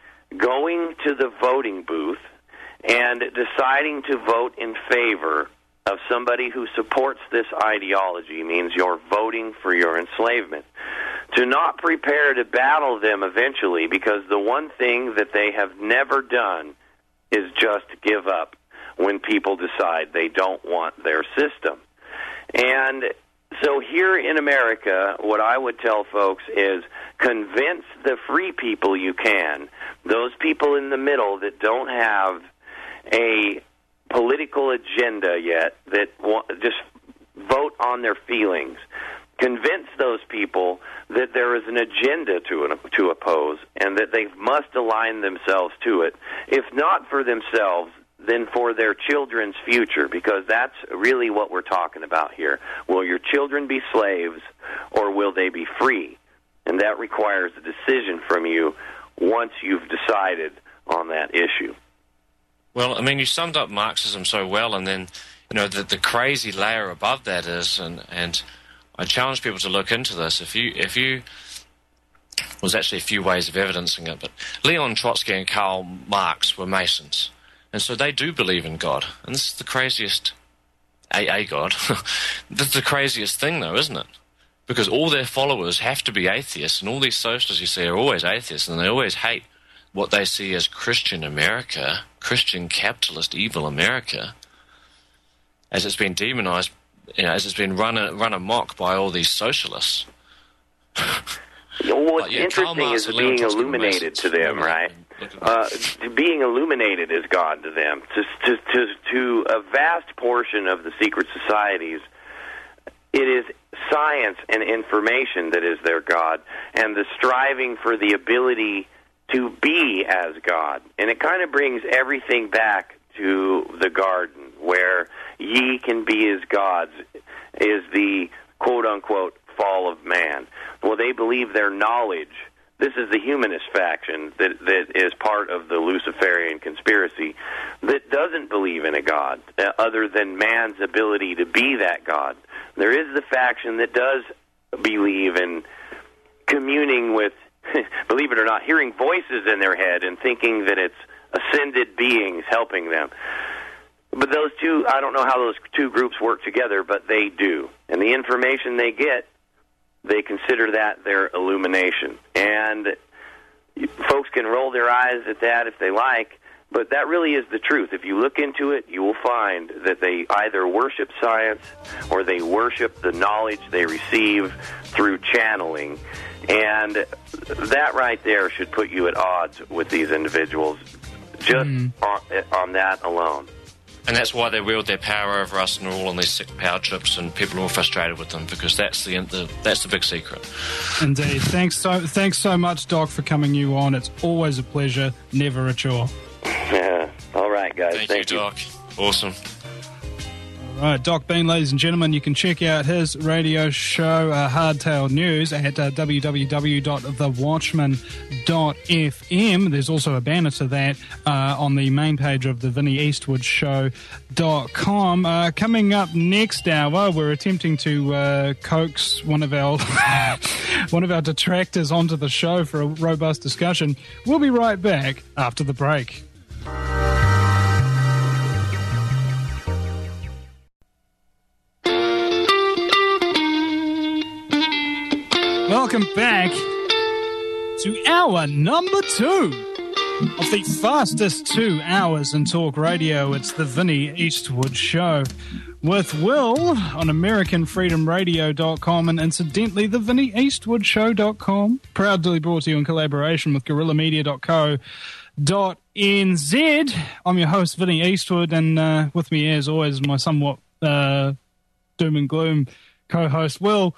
going to the voting booth and deciding to vote in favor of somebody who supports this ideology means you're voting for your enslavement. To not prepare to battle them eventually, because the one thing that they have never done is just give up when people decide they don't want their system. And so here in America, what I would tell folks is convince the free people you can, those people in the middle that don't have a political agenda yet, that just vote on their feelings. Convince those people that there is an agenda to oppose and that they must align themselves to it, if not for themselves, then for their children's future, because that's really what we're talking about here. Will your children be slaves, or will they be free? And that requires a decision from you once you've decided on that issue. Well, I mean, you summed up Marxism so well, and then, you know, the crazy layer above that is, and I challenge people to look into this. If you there's actually a few ways of evidencing it, but Leon Trotsky and Karl Marx were Masons. And so they do believe in God. And this is the craziest, a God. This is the craziest thing, though, isn't it? Because all their followers have to be atheists, and all these socialists you see are always atheists, and they always hate what they see as Christian America, Christian capitalist evil America, as it's been demonized, you know, as it's been run amok by all these socialists. What's interesting is being illuminated to them, right? being illuminated is God to them. To a vast portion of the secret societies, it is science and information that is their God, and the striving for the ability to be as God. And it kind of brings everything back to the garden, where ye can be as gods, is the quote-unquote fall of man. Well, they believe their knowledge. This is the humanist faction that is part of the Luciferian conspiracy that doesn't believe in a God other than man's ability to be that God. There is the faction that does believe in communing with, believe it or not, hearing voices in their head and thinking that it's ascended beings helping them. But those two, I don't know how those two groups work together, but they do. And the information they get, they consider that their illumination. And folks can roll their eyes at that if they like, but that really is the truth. If you look into it, you will find that they either worship science or they worship the knowledge they receive through channeling. And that right there should put you at odds with these individuals just on that alone. And that's why they wield their power over us and are all on these sick power trips, and people are all frustrated with them, because that's the big secret. Indeed. Thanks so much, Doc, for coming on. It's always a pleasure, never a chore. Yeah. All right, guys. Thank you, Doc. Awesome. All right, Doc Bean, ladies and gentlemen, you can check out his radio show, Hardtail News, at www.thewatchman.fm. There's also a banner to that on the main page of the VinnyEastwoodShow.com. Coming up next hour, we're attempting to coax one of our detractors onto the show for a robust discussion. We'll be right back after the break. Welcome back to hour number 2 of the fastest 2 hours in talk radio. It's the Vinny Eastwood Show with Will on AmericanFreedomRadio.com and incidentally the VinnyEastwoodShow.com. Proudly brought to you in collaboration with GuerrillaMedia.co.nz. I'm your host, Vinny Eastwood, and with me as always my somewhat doom and gloom co-host Will.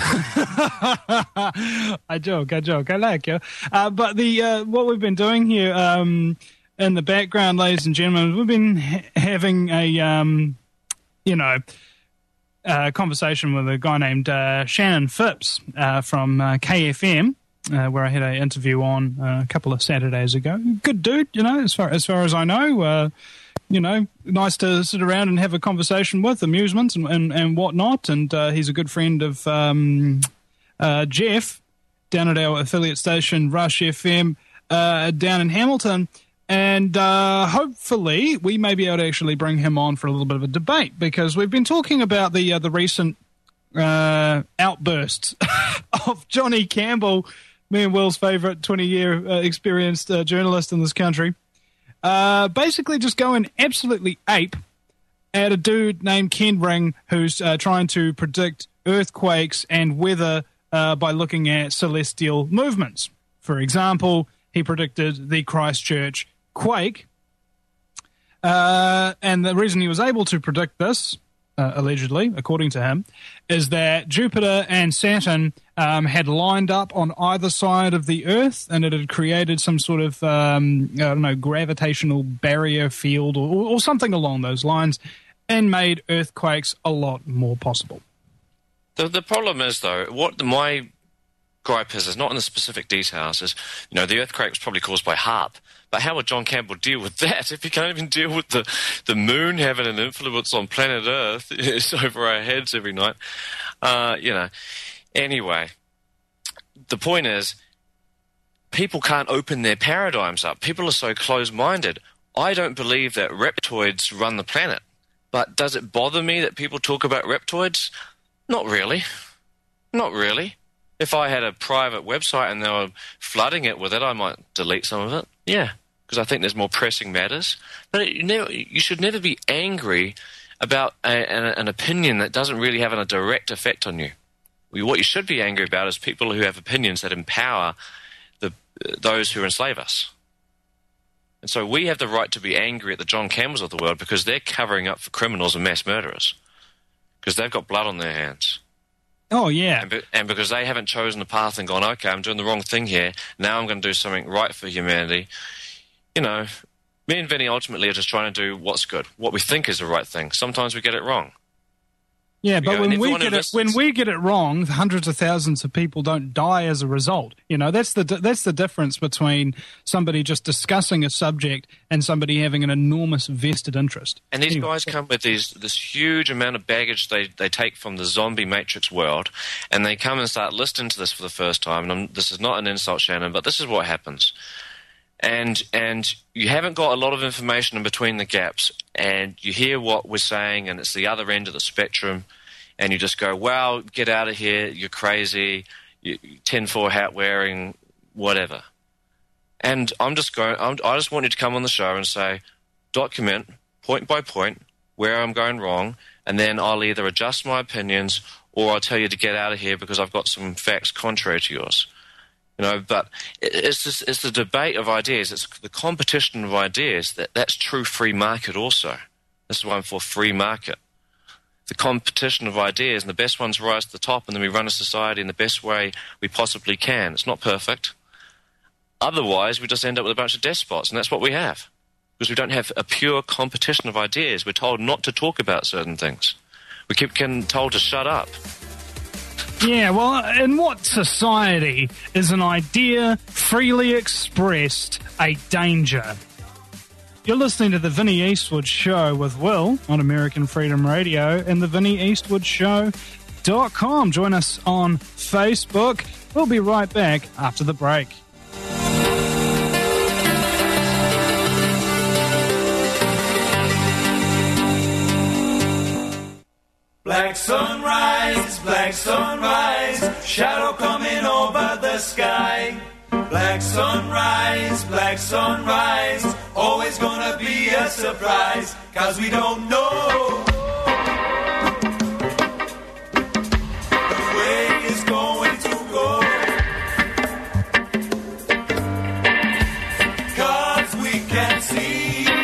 I joke, I like you. But the what we've been doing here in the background, ladies and gentlemen, we've been having a conversation with a guy named Shannon Phipps from KFM, where I had an interview on a couple of Saturdays ago. Good dude, as far as I know. Nice to sit around and have a conversation with, amusements and whatnot. And he's a good friend of Jeff down at our affiliate station, Rush FM, down in Hamilton. And hopefully we may be able to actually bring him on for a little bit of a debate, because we've been talking about the recent outbursts of Johnny Campbell, me and Will's favourite 20-year experienced journalist in this country. Basically just going absolutely ape at a dude named Ken Ring, who's trying to predict earthquakes and weather by looking at celestial movements. For example, he predicted the Christchurch quake. And the reason he was able to predict this, allegedly, according to him, is that Jupiter and Saturn had lined up on either side of the Earth, and it had created some sort of, gravitational barrier field or something along those lines, and made earthquakes a lot more possible. The problem is, though, my gripe is not in the specific details. Is the earthquake was probably caused by HAARP, but how would John Campbell deal with that if he can't even deal with the moon having an influence on planet Earth? It's over our heads every night. Anyway, the point is, people can't open their paradigms up. People are so closed-minded. I don't believe that reptoids run the planet. But does it bother me that people talk about reptoids? Not really. Not really. If I had a private website and they were flooding it with it, I might delete some of it. Yeah, because I think there's more pressing matters. But you should never be angry about an opinion that doesn't really have a direct effect on you. What you should be angry about is people who have opinions that empower those who enslave us. And so we have the right to be angry at the John Campbells of the world because they're covering up for criminals and mass murderers. Because they've got blood on their hands. Oh, yeah. And because they haven't chosen the path and gone, okay, I'm doing the wrong thing here. Now I'm going to do something right for humanity. You know, me and Vinny ultimately are just trying to do what's good, what we think is the right thing. Sometimes we get it wrong. Yeah, but when we get it wrong, hundreds of thousands of people don't die as a result. You know, that's the difference between somebody just discussing a subject and somebody having an enormous vested interest. And these guys come with this huge amount of baggage they take from the zombie Matrix world, and they come and start listening to this for the first time. And this is not an insult, Shannon, but this is what happens. And you haven't got a lot of information in between the gaps, and you hear what we're saying, and it's the other end of the spectrum, and you just go, wow, get out of here, you're crazy, you tinfoil hat wearing, whatever. And I just want you to come on the show and say, document, point by point, where I'm going wrong, and then I'll either adjust my opinions or I'll tell you to get out of here because I've got some facts contrary to yours. You know, but it's the debate of ideas. It's the competition of ideas. That's true free market also. This is why I'm for free market. The competition of ideas, and the best ones rise to the top, and then we run a society in the best way we possibly can. It's not perfect. Otherwise, we just end up with a bunch of despots, and that's what we have. Because we don't have a pure competition of ideas. We're told not to talk about certain things. We keep getting told to shut up. Yeah, well, in what society is an idea freely expressed a danger? You're listening to the Vinnie Eastwood Show with Will on American Freedom Radio and the VinnieEastwoodShow.com. Join us on Facebook. We'll be right back after the break. Black sunrise, shadow coming over the sky. Black sunrise, always gonna be a surprise, 'cause we don't know the way it's going to go. 'Cause we can see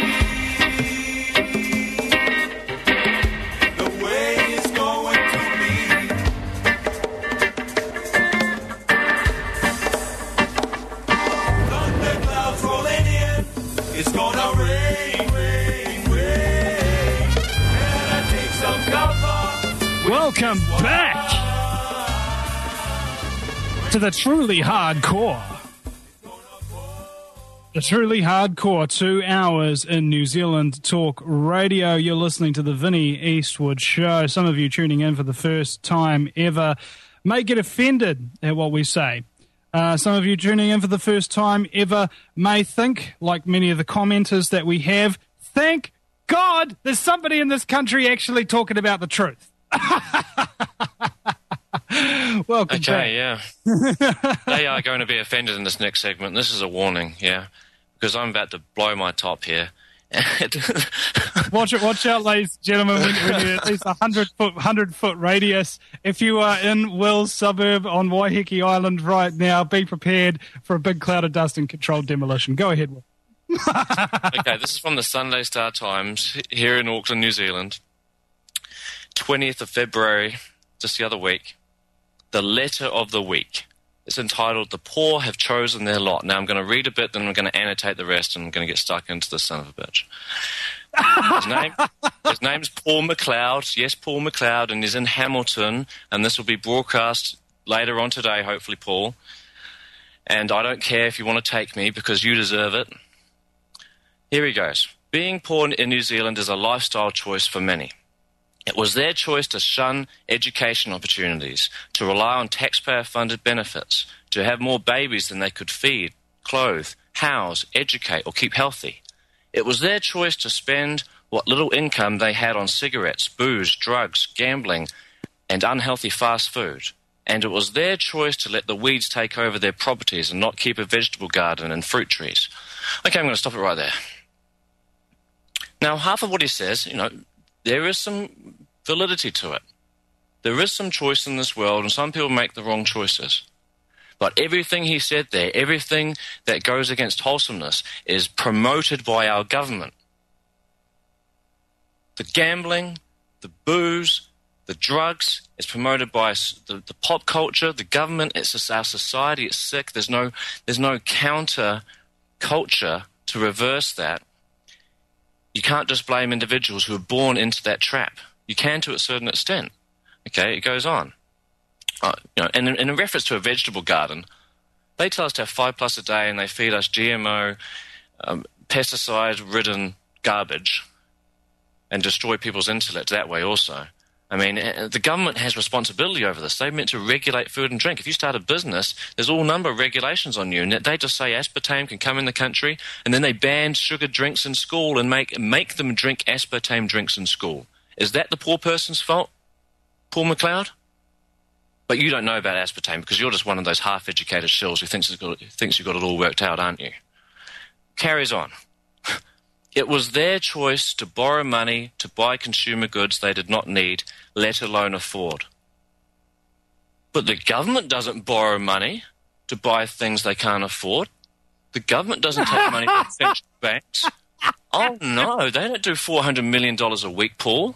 Welcome back to the Truly Hardcore. The Truly Hardcore, 2 hours in New Zealand talk radio. You're listening to the Vinnie Eastwood Show. Some of you tuning in for the first time ever may get offended at what we say. Some of you tuning in for the first time ever may think, like many of the commenters that we have, thank God there's somebody in this country actually talking about the truth. Welcome back. Okay, yeah. They are going to be offended in this next segment. This is a warning, yeah, because I'm about to blow my top here. Watch out, ladies and gentlemen, when you're at least 100-foot radius. If you are in Will's suburb on Waiheke Island right now, be prepared for a big cloud of dust and controlled demolition. Go ahead, Will. Okay, this is from the Sunday Star Times here in Auckland, New Zealand. 20th of February, just the other week. The letter of the week. It's entitled, "The Poor Have Chosen Their Lot." Now, I'm going to read a bit, then I'm going to annotate the rest, and I'm going to get stuck into the son of a bitch. His name's Paul McLeod. Yes, Paul McLeod, and he's in Hamilton, and this will be broadcast later on today, hopefully, Paul. And I don't care if you want to take me, because you deserve it. Here he goes. Being poor in New Zealand is a lifestyle choice for many. It was their choice to shun education opportunities, to rely on taxpayer-funded benefits, to have more babies than they could feed, clothe, house, educate, or keep healthy. It was their choice to spend what little income they had on cigarettes, booze, drugs, gambling, and unhealthy fast food. And it was their choice to let the weeds take over their properties and not keep a vegetable garden and fruit trees. Okay, I'm going to stop it right there. Now, half of what he says, there is some validity to it. There is some choice in this world, and some people make the wrong choices. But everything he said there, everything that goes against wholesomeness, is promoted by our government. The gambling, the booze, the drugs, it's promoted by the pop culture, the government. It's just our society. It's sick. There's no counter culture to reverse that. You can't just blame individuals who are born into that trap. You can to a certain extent. Okay, it goes on. And in reference to a vegetable garden, they tell us to have 5+ a day, and they feed us GMO, pesticide-ridden garbage, and destroy people's intellect that way also. I mean, the government has responsibility over this. They're meant to regulate food and drink. If you start a business, there's all number of regulations on you, and they just say aspartame can come in the country, and then they ban sugar drinks in school and make them drink aspartame drinks in school. Is that the poor person's fault, Paul McLeod? But you don't know about aspartame because you're just one of those half-educated shills who thinks you've got it all worked out, aren't you? Carries on. It was their choice to borrow money to buy consumer goods they did not need, let alone afford. But the government doesn't borrow money to buy things they can't afford. The government doesn't take money from central banks. Oh, no, they don't do $400 million a week, Paul.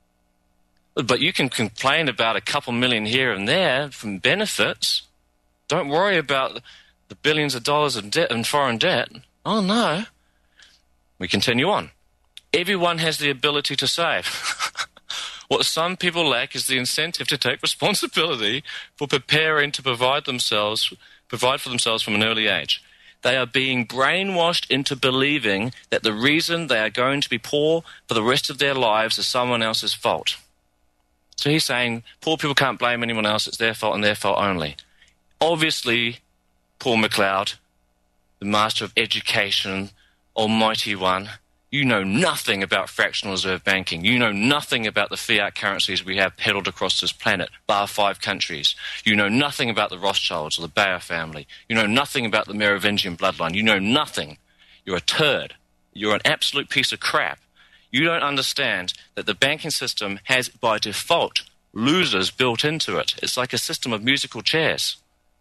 But you can complain about a couple million here and there from benefits. Don't worry about the billions of dollars in debt and foreign debt. Oh, no. We continue on. Everyone has the ability to save. What some people lack is the incentive to take responsibility for preparing to provide for themselves from an early age. They are being brainwashed into believing that the reason they are going to be poor for the rest of their lives is someone else's fault. So he's saying poor people can't blame anyone else, it's their fault and their fault only. Obviously, Paul McLeod, the master of education, almighty one, you know nothing about fractional reserve banking. You know nothing about the fiat currencies we have peddled across this planet, bar 5 countries. You know nothing about the Rothschilds or the Bayer family. You know nothing about the Merovingian bloodline. You know nothing. You're a turd. You're an absolute piece of crap. You don't understand that the banking system has, by default, losers built into it. It's like a system of musical chairs.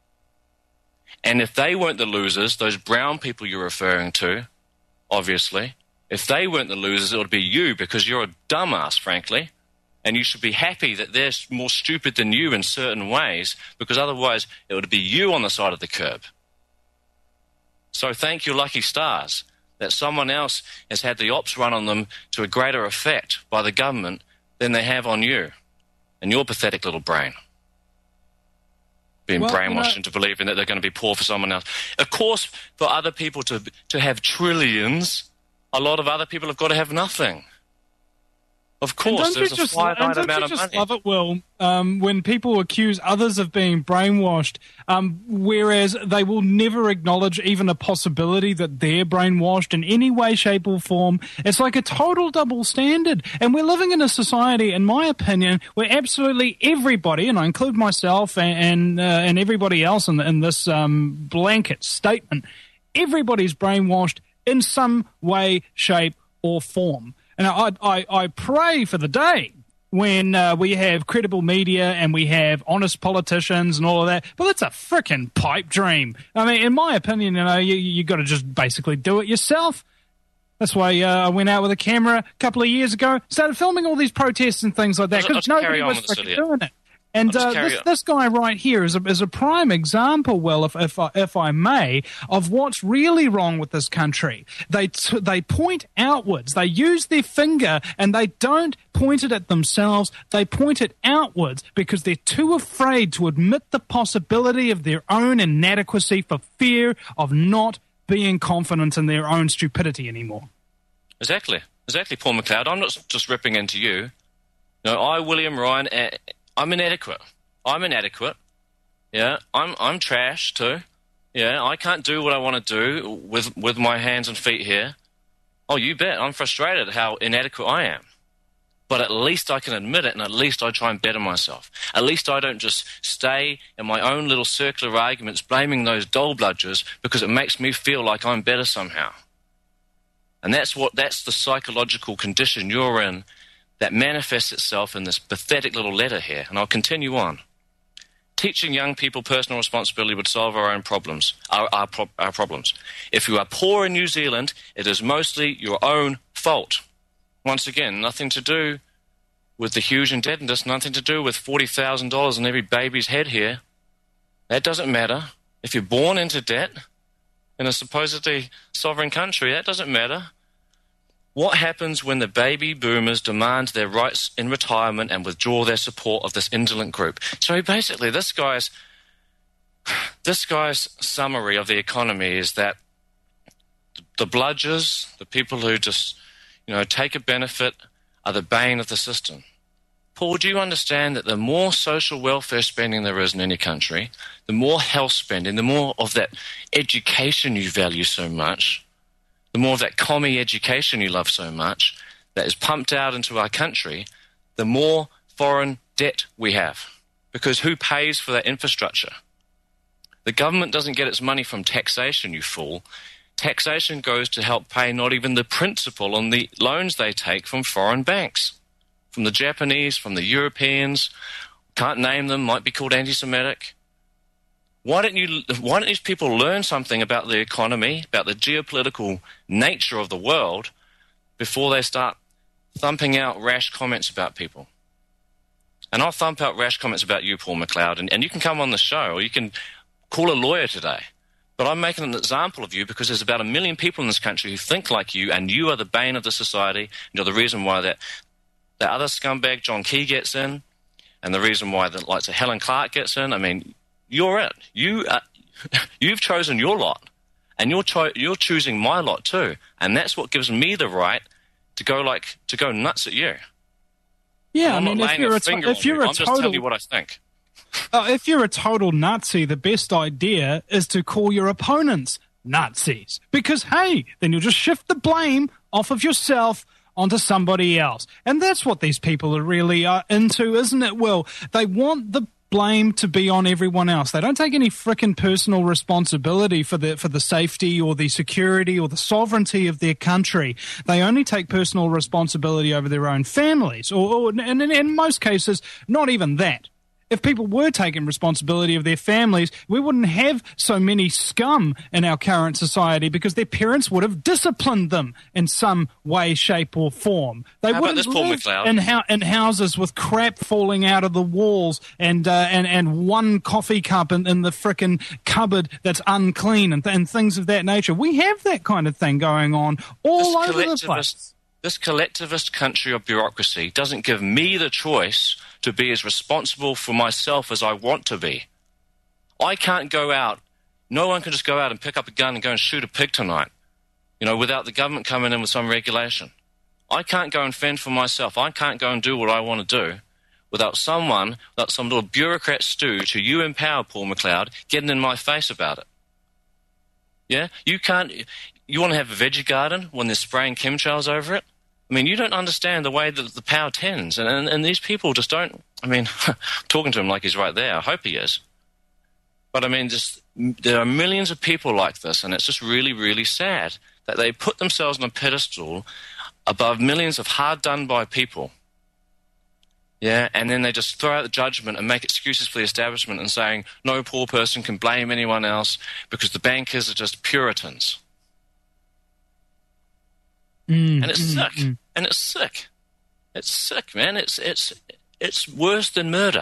And if they weren't the losers, those brown people you're referring to, obviously, if they weren't the losers, it would be you, because you're a dumbass, frankly. And you should be happy that they're more stupid than you in certain ways, because otherwise it would be you on the side of the curb. So thank your lucky stars that someone else has had the ops run on them to a greater effect by the government than they have on you and your pathetic little brain. Being brainwashed into believing that they're going to be poor for someone else. Of course, for other people to have trillions, a lot of other people have got to have nothing. Of course, there's a finite amount of money. Don't you just love it, Will, when people accuse others of being brainwashed, whereas they will never acknowledge even a possibility that they're brainwashed in any way, shape, or form. It's like a total double standard. And we're living in a society, in my opinion, where absolutely everybody, and I include myself and everybody else in this blanket statement, everybody's brainwashed in some way, shape, or form. And I pray for the day when we have credible media and we have honest politicians and all of that. But that's a frickin' pipe dream. I mean, in my opinion, you got to just basically do it yourself. That's why I went out with a camera a couple of years ago, started filming all these protests and things like that, because nobody was frickin' doing it. And this guy right here is a prime example, Will, if I may, of what's really wrong with this country. They point outwards. They use their finger, and they don't point it at themselves. They point it outwards because they're too afraid to admit the possibility of their own inadequacy for fear of not being confident in their own stupidity anymore. Exactly, Paul McLeod. I'm not just ripping into you. No, I, William Ryan, I'm inadequate. Yeah, I'm trash too. Yeah, I can't do what I want to do with my hands and feet here. Oh, you bet. I'm frustrated how inadequate I am. But at least I can admit it, and at least I try and better myself. At least I don't just stay in my own little circular arguments blaming those dull bludgers because it makes me feel like I'm better somehow. And that's the psychological condition you're in that manifests itself in this pathetic little letter here. And I'll continue on. teaching young people personal responsibility would solve our own problems, our problems. If you are poor in New Zealand, it is mostly your own fault. Once again, nothing to do with the huge indebtedness, nothing to do with $40,000 on every baby's head here. That doesn't matter. If you're born into debt in a supposedly sovereign country, that doesn't matter. What happens when the baby boomers demand their rights in retirement and withdraw their support of this indolent group? So basically, this guy's summary of the economy is that the bludgers, the people who just, take a benefit, are the bane of the system. Paul, do you understand that the more social welfare spending there is in any country, the more health spending, the more of that education you value so much, the more of that commie education you love so much that is pumped out into our country, the more foreign debt we have. Because who pays for that infrastructure? The government doesn't get its money from taxation, you fool. Taxation goes to help pay not even the principal on the loans they take from foreign banks. From the Japanese, from the Europeans, can't name them, might be called anti-Semitic. Why don't these people learn something about the economy, about the geopolitical nature of the world, before they start thumping out rash comments about people? And I'll thump out rash comments about you, Paul McLeod, and you can come on the show, or you can call a lawyer today. But I'm making an example of you because there's about 1 million people in this country who think like you, and you are the bane of the society, and you're the reason why that other scumbag John Key gets in, and the reason why the likes of Helen Clark gets in. I mean, you're it. You've chosen your lot, and you're choosing my lot too, and that's what gives me the right to go nuts at you. Yeah, I mean, if you're a I'm just telling you what I think. If you're a total Nazi, the best idea is to call your opponents Nazis, because hey, then you'll just shift the blame off of yourself onto somebody else. And that's what these people are really into, isn't it, Will? They want the blame to be on everyone else. They don't take any frickin' personal responsibility for the safety or the security or the sovereignty of their country. They only take personal responsibility over their own families, and in most cases, not even that. If people were taking responsibility of their families, we wouldn't have so many scum in our current society because their parents would have disciplined them in some way, shape, or form. They wouldn't live in houses with crap falling out of the walls and one coffee cup in the frickin' cupboard that's unclean and things of that nature. We have that kind of thing going on all over the place. This collectivist country of bureaucracy doesn't give me the choice to be as responsible for myself as I want to be. I can't go out. No one can just go out and pick up a gun and go and shoot a pig tonight, without the government coming in with some regulation. I can't go and fend for myself. I can't go and do what I want to do without some little bureaucrat stooge who you empower, Paul McLeod, getting in my face about it. Yeah? You want to have a veggie garden when they're spraying chemtrails over it? I mean, you don't understand the way that the power tends. And these people just don't, talking to him like he's right there. I hope he is. But there are millions of people like this, and it's just really, really sad that they put themselves on a pedestal above millions of hard-done-by people. Yeah, and then they just throw out the judgment and make excuses for the establishment and saying no poor person can blame anyone else because the bankers are just Puritans. And it's sick. And it's sick. It's sick, man. It's worse than murder.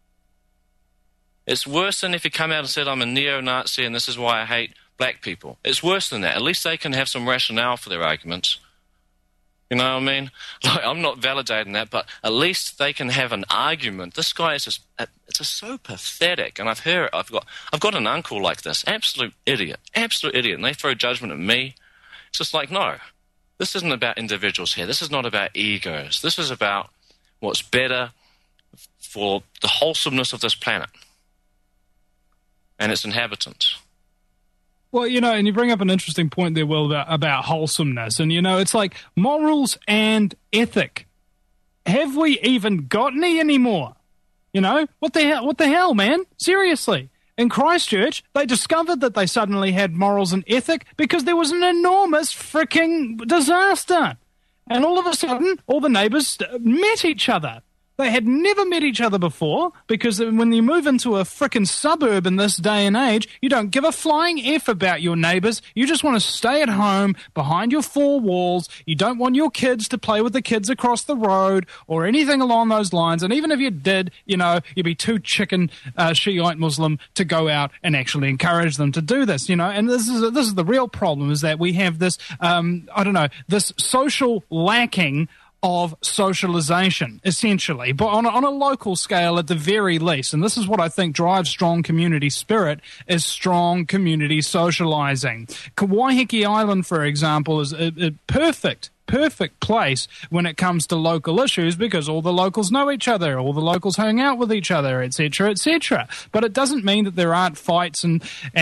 It's worse than if you come out and said I'm a neo-Nazi and this is why I hate black people. It's worse than that. At least they can have some rationale for their arguments. You know what I mean? I'm not validating that, but at least they can have an argument. This guy is just so pathetic. And I've got an uncle like this, absolute idiot, and they throw judgment at me. It's just like, no. This isn't about individuals here. This is not about egos. This is about what's better for the wholesomeness of this planet and its inhabitants. Well, and you bring up an interesting point there, Will, about wholesomeness. And, it's like morals and ethic. Have we even got any anymore? What the hell, man? Seriously. In Christchurch, they discovered that they suddenly had morals and ethic because there was an enormous freaking disaster. And all of a sudden, all the neighbours met each other. They had never met each other before, because when you move into a frickin' suburb in this day and age, you don't give a flying F about your neighbours. You just want to stay at home behind your four walls. You don't want your kids to play with the kids across the road or anything along those lines. And even if you did, you'd be too chicken Shiite Muslim to go out and actually encourage them to do this, And this is the real problem, is that we have this, this social lacking of socialization, essentially, but on a local scale at the very least. And this is what I think drives strong community spirit, is strong community socializing. Waiheke Island, for example, is a perfect place when it comes to local issues, because all the locals know each other, all the locals hang out with each other, etc., etc. But it doesn't mean that there aren't fights and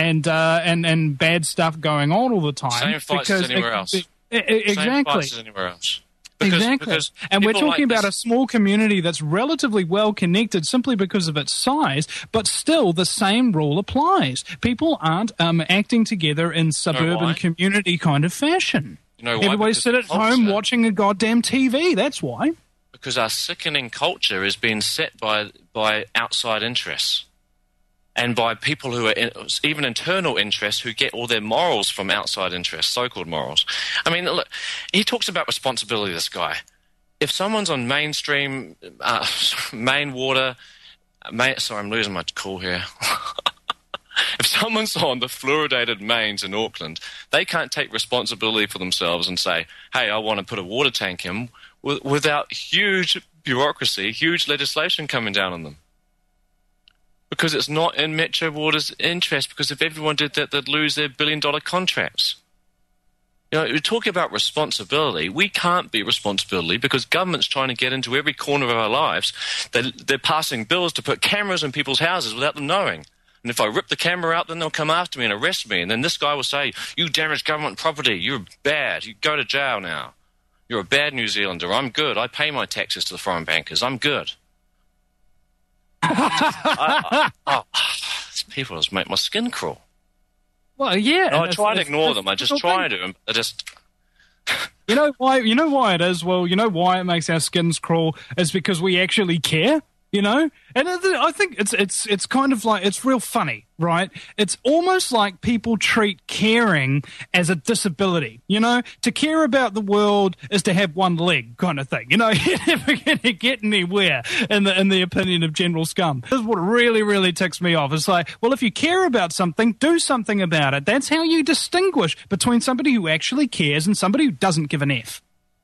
bad stuff going on all the time. Same fights as anywhere else. Exactly. Same fights as anywhere else. Because and we're talking about a small community that's relatively well connected simply because of its size, but still the same rule applies. People aren't acting together in suburban community kind of fashion. You know why? Everybody sit at home watching a goddamn TV. That's why. Because our sickening culture is being set by outside interests. And by people who are even internal interests who get all their morals from outside interests, so-called morals. I mean, look, he talks about responsibility, this guy. If someone's on mainstream, main water, sorry, I'm losing my cool here. If someone's on the fluoridated mains in Auckland, they can't take responsibility for themselves and say, hey, I want to put a water tank in, without huge bureaucracy, huge legislation coming down on them. Because it's not in Metro Water's interest, because if everyone did that, they'd lose their billion-dollar contracts. We're talking about responsibility. We can't be responsibility because government's trying to get into every corner of our lives. They're passing bills to put cameras in people's houses without them knowing. And if I rip the camera out, then they'll come after me and arrest me. And then this guy will say, you damaged government property. You're bad. You go to jail now. You're a bad New Zealander. I'm good. I pay my taxes to the foreign bankers. I'm good. These people just make my skin crawl. Well, yeah. No, I try to ignore them. I just try to. I just. You know why? You know why it is. Well, you know why it makes our skins crawl is because we actually care. And I think it's kind of like, it's real funny, right? It's almost like people treat caring as a disability, To care about the world is to have one leg kind of thing, You're never going to get anywhere in the opinion of General Scum. This is what really, really ticks me off. It's like, well, if you care about something, do something about it. That's how you distinguish between somebody who actually cares and somebody who doesn't give an F.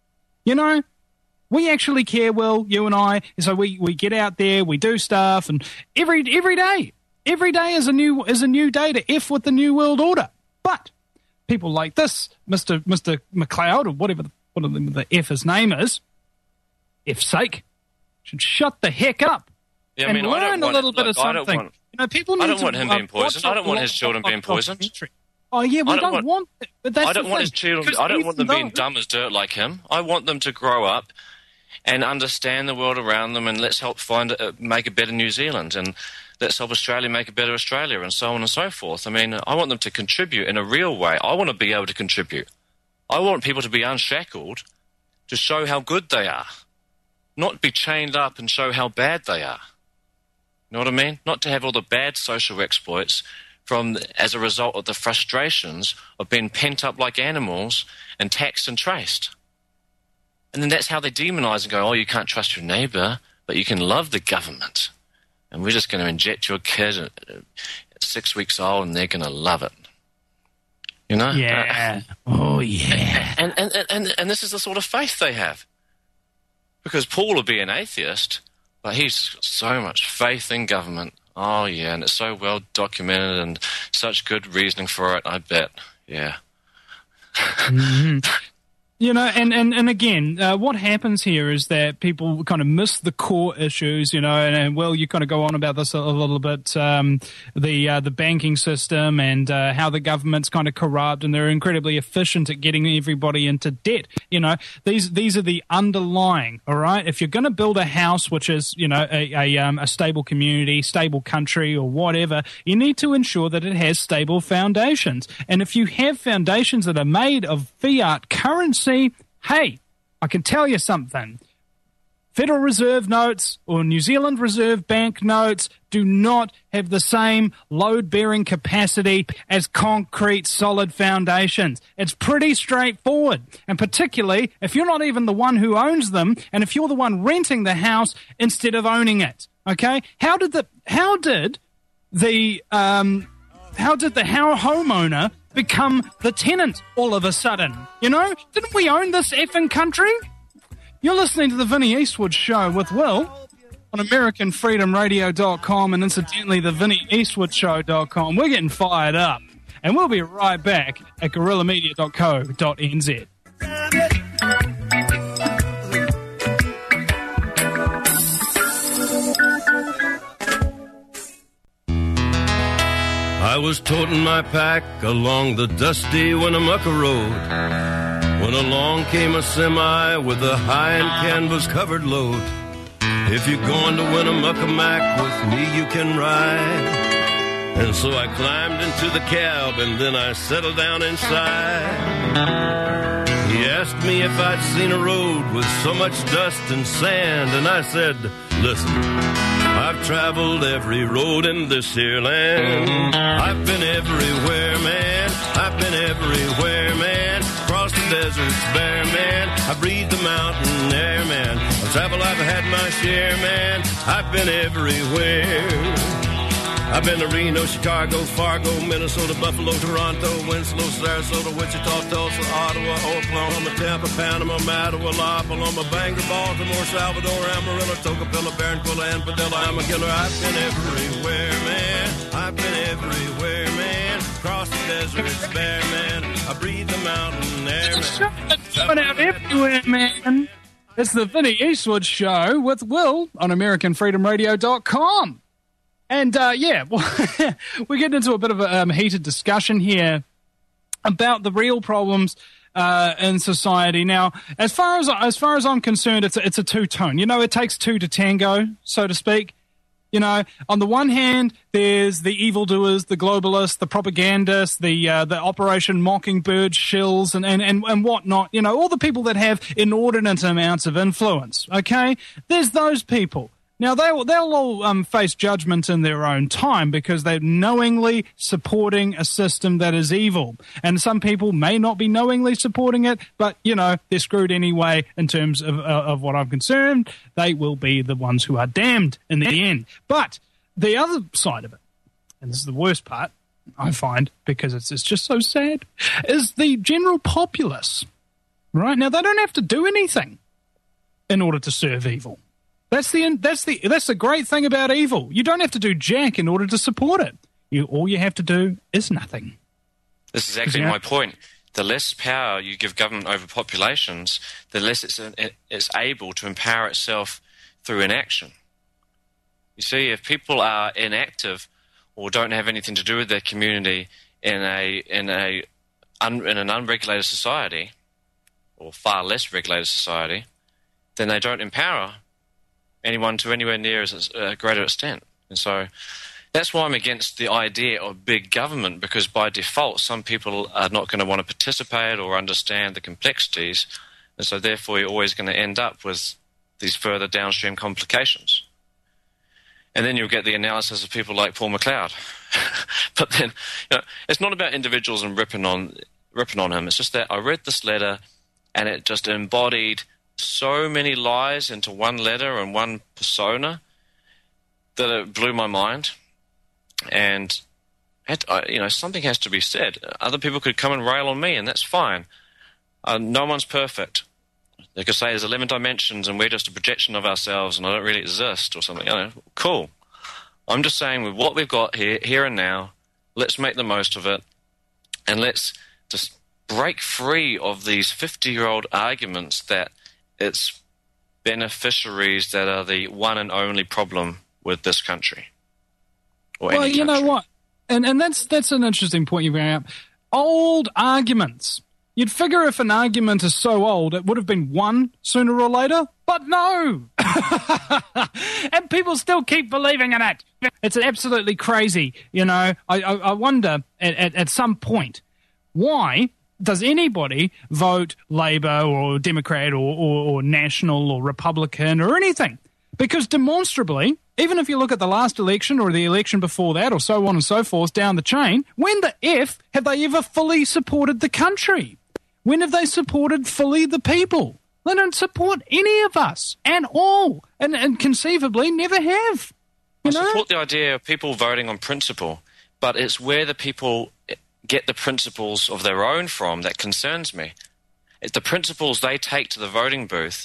We actually care, Will, you and I, so we get out there, we do stuff, and every day is a new day to F with the New World Order. But people like this, Mr. McLeod, or whatever the F his name is, F's sake, should shut the heck up and learn a little bit of something. People I don't want him being poisoned. I don't want his children being poisoned. Oh yeah, we don't want. But that's I don't want his children. I don't want them being dumb as dirt like him. I want them to grow up and understand the world around them, and let's help make a better New Zealand, and let's help Australia make a better Australia, and so on and so forth. I mean, I want them to contribute in a real way. I want to be able to contribute. I want people to be unshackled to show how good they are, not be chained up and show how bad they are. You know what I mean? Not to have all the bad social exploits as a result of the frustrations of being pent up like animals and taxed and traced. And then that's how they demonize and go, oh, you can't trust your neighbor, but you can love the government. And we're just going to inject your kid at 6 weeks old, and they're going to love it. Yeah. Oh, yeah. And this is the sort of faith they have. Because Paul will be an atheist, but he's got so much faith in government. Oh, yeah, and it's so well documented and such good reasoning for it, I bet. Yeah. Mm-hmm. And again, what happens here is that people kind of miss the core issues, and well, you kind of go on about this a little bit, the banking system and how the government's kind of corrupt and they're incredibly efficient at getting everybody into debt. These are the underlying, all right? If you're going to build a house, which is, a stable community, stable country or whatever, you need to ensure that it has stable foundations. And if you have foundations that are made of fiat currency, hey, I can tell you something. Federal Reserve notes or New Zealand Reserve Bank notes do not have the same load-bearing capacity as concrete solid foundations. It's pretty straightforward. And particularly if you're not even the one who owns them and if you're the one renting the house instead of owning it. Okay? How did the homeowner become the tenant all of a sudden? You know? Didn't we own this effing country? You're listening to the Vinnie Eastwood Show with Will on AmericanFreedomRadio.com and incidentally the VinnieEastwoodShow.com. We're getting fired up. And we'll be right back at GorillaMedia.co.nz. I was toting my pack along the dusty Winnemucca Road when along came a semi with a high and canvas-covered load. If you're going to Winnemucca Mac with me, you can ride. And so I climbed into the cab and then I settled down inside. He asked me if I'd seen a road with so much dust and sand, and I said, listen, I've traveled every road in this here land. I've been everywhere, man. I've been everywhere, man. Across the deserts bare, man. I breathe the mountain air, man. Of travel I've had my share, man. I've been everywhere. I've been to Reno, Chicago, Fargo, Minnesota, Buffalo, Toronto, Winslow, Sarasota, Wichita, Tulsa, Ottawa, Oklahoma, Tampa, Panama, Mattawa, La Paloma, Bangor, Baltimore, Salvador, Amarillo, Tocopilla, Barranquilla, and Padilla. I'm a killer. I've been everywhere, man. I've been everywhere, man. Across the deserts bare, man. I breathe the mountain air, man. Coming out everywhere, man. It's the Vinnie Eastwood Show with Will on AmericanFreedomRadio.com. And, we're getting into a bit of a heated discussion here about the real problems in society. Now, as far as I'm concerned, it's a two-tone. You know, it takes two to tango, so to speak. You know, on the one hand, there's the evildoers, the globalists, the propagandists, the Operation Mockingbird shills and whatnot. You know, all the people that have inordinate amounts of influence. Okay, there's those people. Now, they'll all face judgment in their own time because they're knowingly supporting a system that is evil. And some people may not be knowingly supporting it, but, you know, they're screwed anyway in terms of what I'm concerned. They will be the ones who are damned in the end. But the other side of it, and this is the worst part, I find, because it's just so sad, is the general populace. Right? Now, they don't have to do anything in order to serve evil. That's the great thing about evil. You don't have to do jack in order to support it. All you have to do is nothing. This is exactly my point. The less power you give government over populations, the less it's able to empower itself through inaction. You see, if people are inactive or don't have anything to do with their community in an unregulated society, or far less regulated society, then they don't empower anyone to anywhere near as a greater extent. And so that's why I'm against the idea of big government, because by default some people are not going to want to participate or understand the complexities, and so therefore you're always going to end up with these further downstream complications. And then you'll get the analysis of people like Paul McLeod. But then, you know, it's not about individuals and ripping on him. It's just that I read this letter and it just embodied so many lies into one letter and one persona that it blew my mind. And something has to be said. Other people could come and rail on me, and that's fine. No one's perfect. They could say there's 11 dimensions and we're just a projection of ourselves and I don't really exist or something. You know, cool. I'm just saying with what we've got here and now, let's make the most of it, and let's just break free of these 50-year-old arguments that it's beneficiaries that are the one and only problem with this country. Well, you know what? And that's an interesting point you bring up. Old arguments. You'd figure if an argument is so old, it would have been won sooner or later, but no! And people still keep believing in it. It's absolutely crazy, you know. I wonder at some point why does anybody vote Labour or Democrat or National or Republican or anything? Because demonstrably, even if you look at the last election or the election before that or so on and so forth down the chain, when the F have they ever fully supported the country? When have they supported fully the people? They don't support any of us at all, and conceivably never have. I support the idea of people voting on principle, but it's where the people get the principles of their own from that concerns me. It's the principles they take to the voting booth,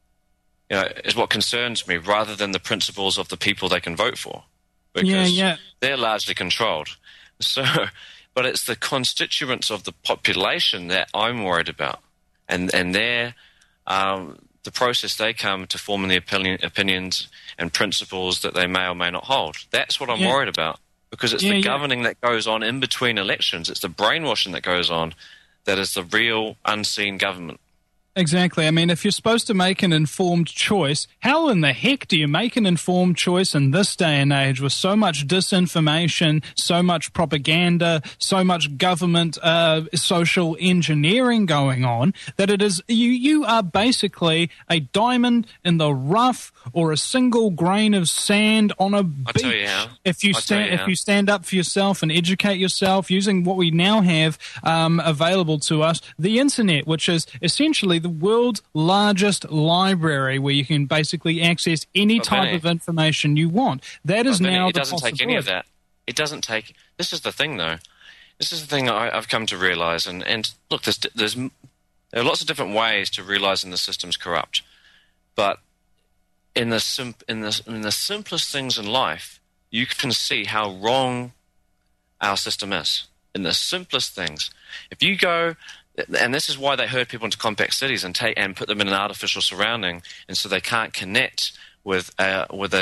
is what concerns me, rather than the principles of the people they can vote for, because they're largely controlled. So, but it's the constituents of the population that I'm worried about, and their the process they come to forming the opinions and principles that they may or may not hold. That's what I'm worried about, because it's the governing that goes on in between elections. It's the brainwashing that goes on that is the real unseen government. Exactly. I mean, if you're supposed to make an informed choice, how in the heck do you make an informed choice in this day and age with so much disinformation, so much propaganda, so much government social engineering going on, that it is you are basically a diamond in the rough or a single grain of sand on a beach. I'll tell you how. If you stand up for yourself and educate yourself using what we now have available to us, the internet, which is essentially the world's largest library where you can basically access any type of information you want. That is now the possibility. It doesn't take any of that. It doesn't take... This is the thing, though. This is the thing I've come to realize. And look, there are lots of different ways to realizing the system's corrupt. But in the simplest things in life, you can see how wrong our system is. In the simplest things. If you go... And this is why they herd people into compact cities and put them in an artificial surrounding, and so they can't connect with a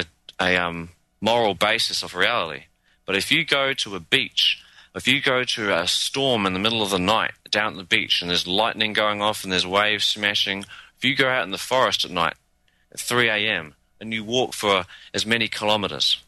moral basis of reality. But if you go to a beach, if you go to a storm in the middle of the night down at the beach, and there's lightning going off and there's waves smashing, if you go out in the forest at night at 3 a.m. and you walk for as many kilometers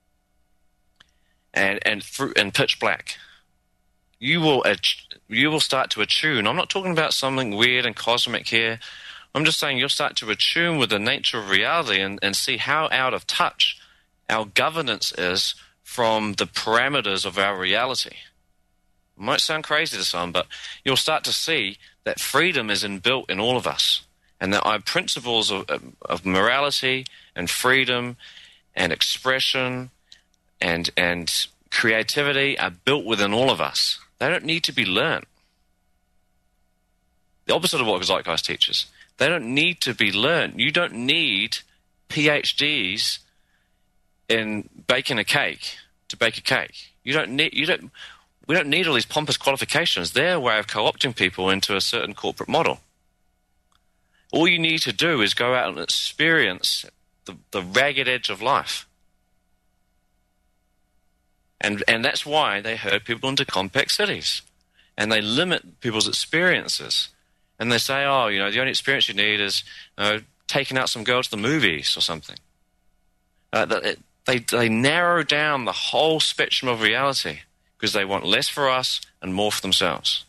and pitch black, you will start to attune. I'm not talking about something weird and cosmic here. I'm just saying you'll start to attune with the nature of reality and see how out of touch our governance is from the parameters of our reality. It might sound crazy to some, but you'll start to see that freedom is inbuilt in all of us, and that our principles of morality and freedom and expression and creativity are built within all of us. They don't need to be learnt. The opposite of what Zeitgeist teaches. They don't need to be learnt. You don't need PhDs in baking a cake to bake a cake. We don't need all these pompous qualifications. They're a way of co-opting people into a certain corporate model. All you need to do is go out and experience the ragged edge of life. And that's why they herd people into compact cities. And they limit people's experiences. And they say, the only experience you need is taking out some girl to the movies or something. They narrow down the whole spectrum of reality because they want less for us and more for themselves.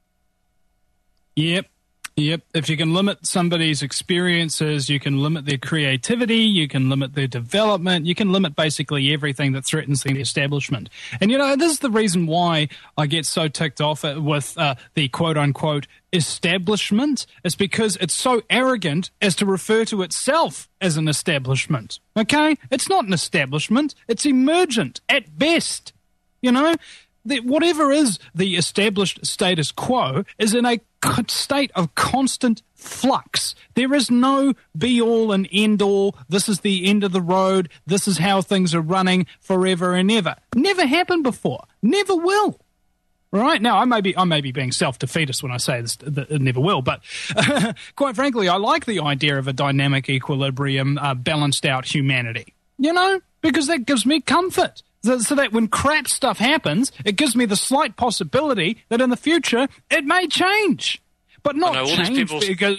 Yep. If you can limit somebody's experiences, you can limit their creativity, you can limit their development, you can limit basically everything that threatens the establishment. And, this is the reason why I get so ticked off with the quote-unquote establishment. It's because it's so arrogant as to refer to itself as an establishment. Okay? It's not an establishment. It's emergent at best. Whatever is the established status quo is in a state of constant flux. There is no be-all and end-all, this is the end of the road, this is how things are running forever and ever. Never happened before. Never will. Right? Now, I may be being self-defeatist when I say this, that it never will, but quite frankly, I like the idea of a dynamic equilibrium, balanced out humanity. Because that gives me comfort. So that when crap stuff happens, it gives me the slight possibility that in the future it may change, but not change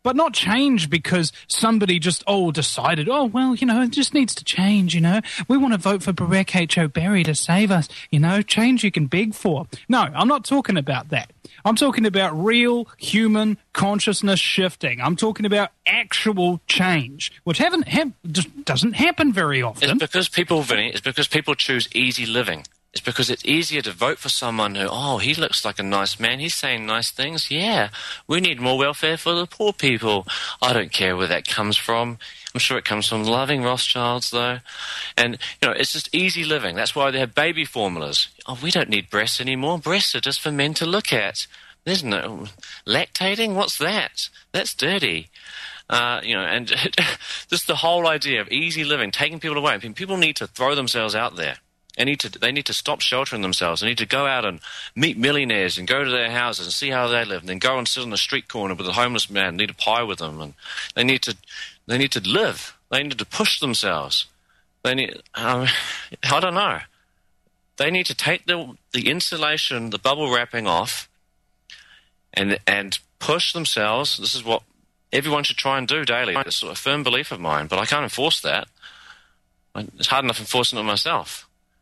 but not change because somebody just decided, it just needs to change. We want to vote for Barack H. O'Berry to save us. Change you can beg for. No, I'm not talking about that. I'm talking about real human consciousness shifting. I'm talking about actual change, which just doesn't happen very often. It's because people, Vinny, choose easy living. It's because it's easier to vote for someone who, he looks like a nice man. He's saying nice things. Yeah, we need more welfare for the poor people. I don't care where that comes from. I'm sure it comes from loving Rothschilds, though. And, it's just easy living. That's why they have baby formulas. We don't need breasts anymore. Breasts are just for men to look at. There's no lactating. What's that? That's dirty. And just the whole idea of easy living, taking people away. I mean, people need to throw themselves out there. They need to stop sheltering themselves. They need to go out and meet millionaires and go to their houses and see how they live, and then go and sit on the street corner with a homeless man and eat a pie with them. And they need to live. They need to push themselves. They need I don't know. They need to take the insulation, the bubble wrapping off, and push themselves. This is what everyone should try and do daily. It's a firm belief of mine, but I can't enforce that. It's hard enough enforcing it myself.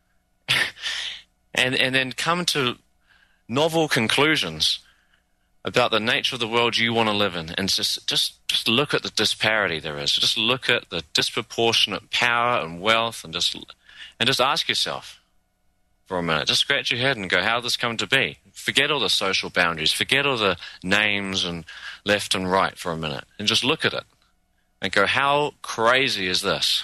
and then come to novel conclusions about the nature of the world you want to live in, and just look at the disparity there is. Just look at the disproportionate power and wealth, and just ask yourself for a minute. Just scratch your head and go, how did this come to be? Forget all the social boundaries. Forget all the names and left and right for a minute, and just look at it and go, how crazy is this?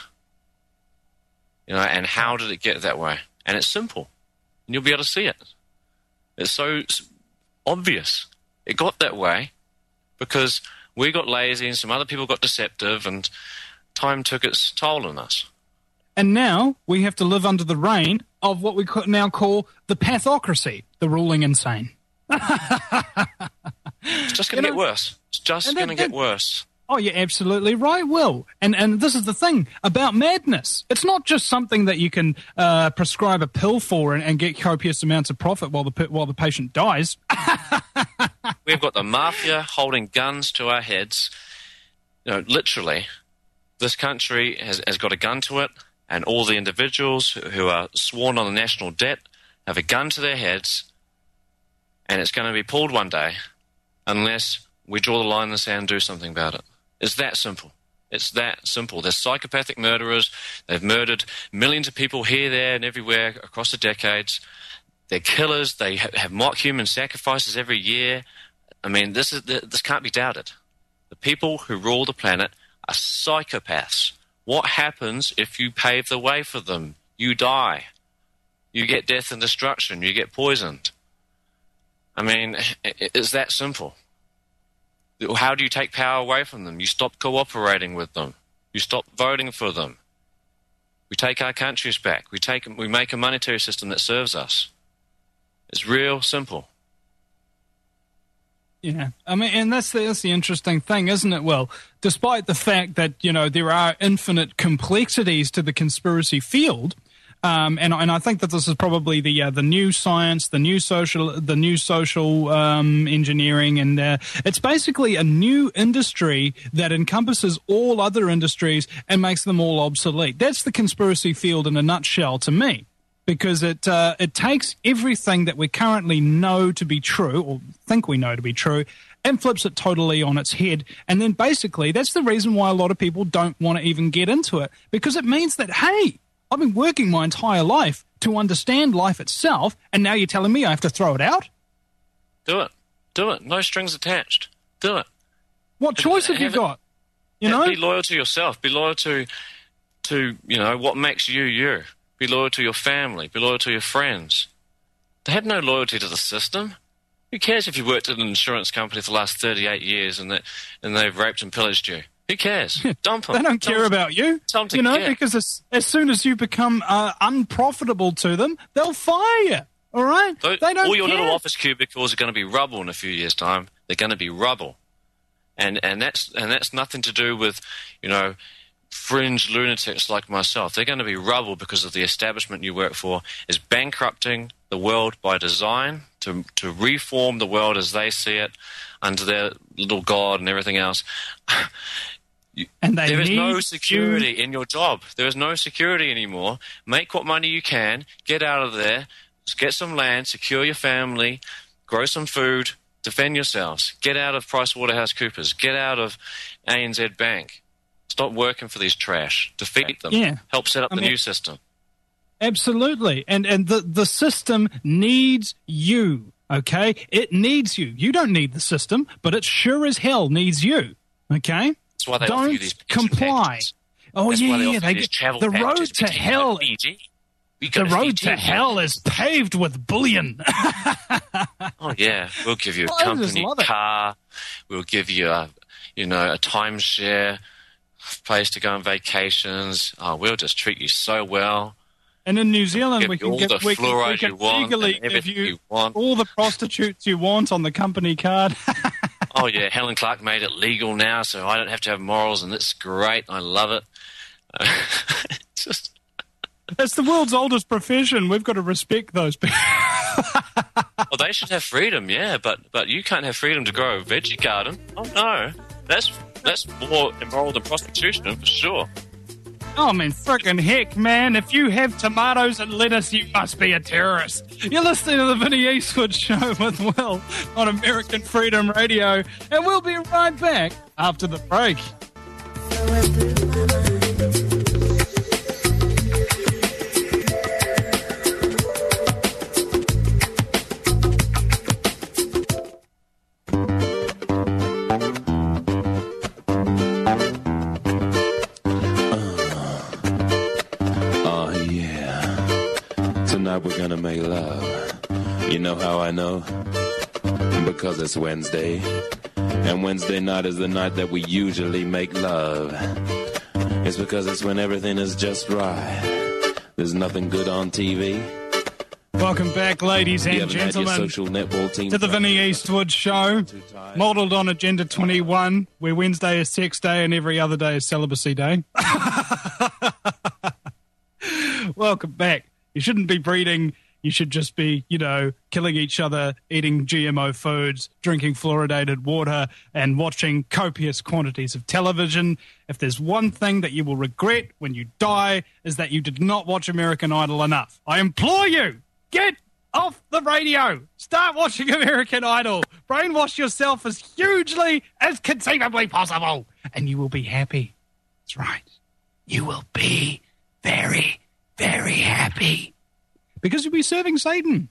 And how did it get that way? And it's simple, and you'll be able to see it. It's so obvious. It got that way because we got lazy and some other people got deceptive, and time took its toll on us. And now we have to live under the reign of what we now call the pathocracy, the ruling insane. It's just going to get worse. It's just going to get worse. Oh, you're absolutely right, Will. And this is the thing about madness. It's not just something that you can prescribe a pill for and get copious amounts of profit while the patient dies. We've got the mafia holding guns to our heads. Literally, this country has got a gun to it, and all the individuals who are sworn on the national debt have a gun to their heads, and it's going to be pulled one day unless we draw the line in the sand and do something about it. It's that simple. It's that simple. They're psychopathic murderers. They've murdered millions of people here, there, and everywhere across the decades. They're killers. They have mock human sacrifices every year. I mean, this can't be doubted. The people who rule the planet are psychopaths. What happens if you pave the way for them? You die. You get death and destruction. You get poisoned. I mean, it's that simple. How do you take power away from them? You stop cooperating with them. You stop voting for them. We take our countries back. We make a monetary system that serves us. It's real simple. Yeah, I mean, and that's the interesting thing, isn't it? Well, despite the fact that there are infinite complexities to the conspiracy field. And I think that this is probably the new science, the new social engineering, and it's basically a new industry that encompasses all other industries and makes them all obsolete. That's the conspiracy field in a nutshell to me, because it takes everything that we currently know to be true, or think we know to be true, and flips it totally on its head. And then basically that's the reason why a lot of people don't want to even get into it, because it means that, hey, I've been working my entire life to understand life itself, and now you're telling me I have to throw it out? Do it. Do it. No strings attached. Do it. What choice have you got? Be loyal to yourself. Be loyal to what makes you you. Be loyal to your family. Be loyal to your friends. They have no loyalty to the system. Who cares if you worked at an insurance company for the last 38 years and they've raped and pillaged you? Who cares? Dump them. They don't care about you, because as soon as you become unprofitable to them, they'll fire you, all right? They don't all your little office cubicles are going to be rubble in a few years' time. They're going to be rubble. And that's nothing to do with, fringe lunatics like myself. They're going to be rubble because of the establishment you work for is bankrupting the world by design to reform the world as they see it under their little god and everything else. There is no security in your job. There is no security anymore. Make what money you can. Get out of there. Get some land. Secure your family. Grow some food. Defend yourselves. Get out of PricewaterhouseCoopers. Get out of ANZ Bank. Stop working for these trash. Defeat them. Yeah. Help set up the new system. Absolutely. And the system needs you, okay? It needs you. You don't need the system, but it sure as hell needs you, okay? That's why they don't offer you these comply. Packages. Oh, That's yeah, the road to hell. The road to hell is paved with bullion. Oh, yeah. We'll give you a company car. We'll give you a timeshare place to go on vacations. Oh, we'll just treat you so well. And in New Zealand, we can legally give you all the prostitutes you want on the company card. Oh, yeah. Helen Clark made it legal now, so I don't have to have morals, and it's great. I love it. It's the world's oldest profession. We've got to respect those people. Well, they should have freedom, yeah, but you can't have freedom to grow a veggie garden. Oh, no. That's more immoral than prostitution, for sure. Oh, I mean, frickin' heck, man. If you have tomatoes and lettuce, you must be a terrorist. You're listening to the Vinnie Eastwood Show with Will on American Freedom Radio, and we'll be right back after the break. We're gonna make love. You know how I know? Because it's Wednesday, and Wednesday night is the night that we usually make love. It's because it's when everything is just right. There's nothing good on TV. Welcome back, ladies and gentlemen, to the Vinnie Eastwood Show, modelled on Agenda 21, where Wednesday is Sex Day and every other day is Celibacy Day. Welcome back. You shouldn't be breeding. You should just be, killing each other, eating GMO foods, drinking fluoridated water, and watching copious quantities of television. If there's one thing that you will regret when you die, is that you did not watch American Idol enough. I implore you, get off the radio. Start watching American Idol. Brainwash yourself as hugely as conceivably possible, and you will be happy. That's right. You will be very, very happy. Because you'll be serving Satan.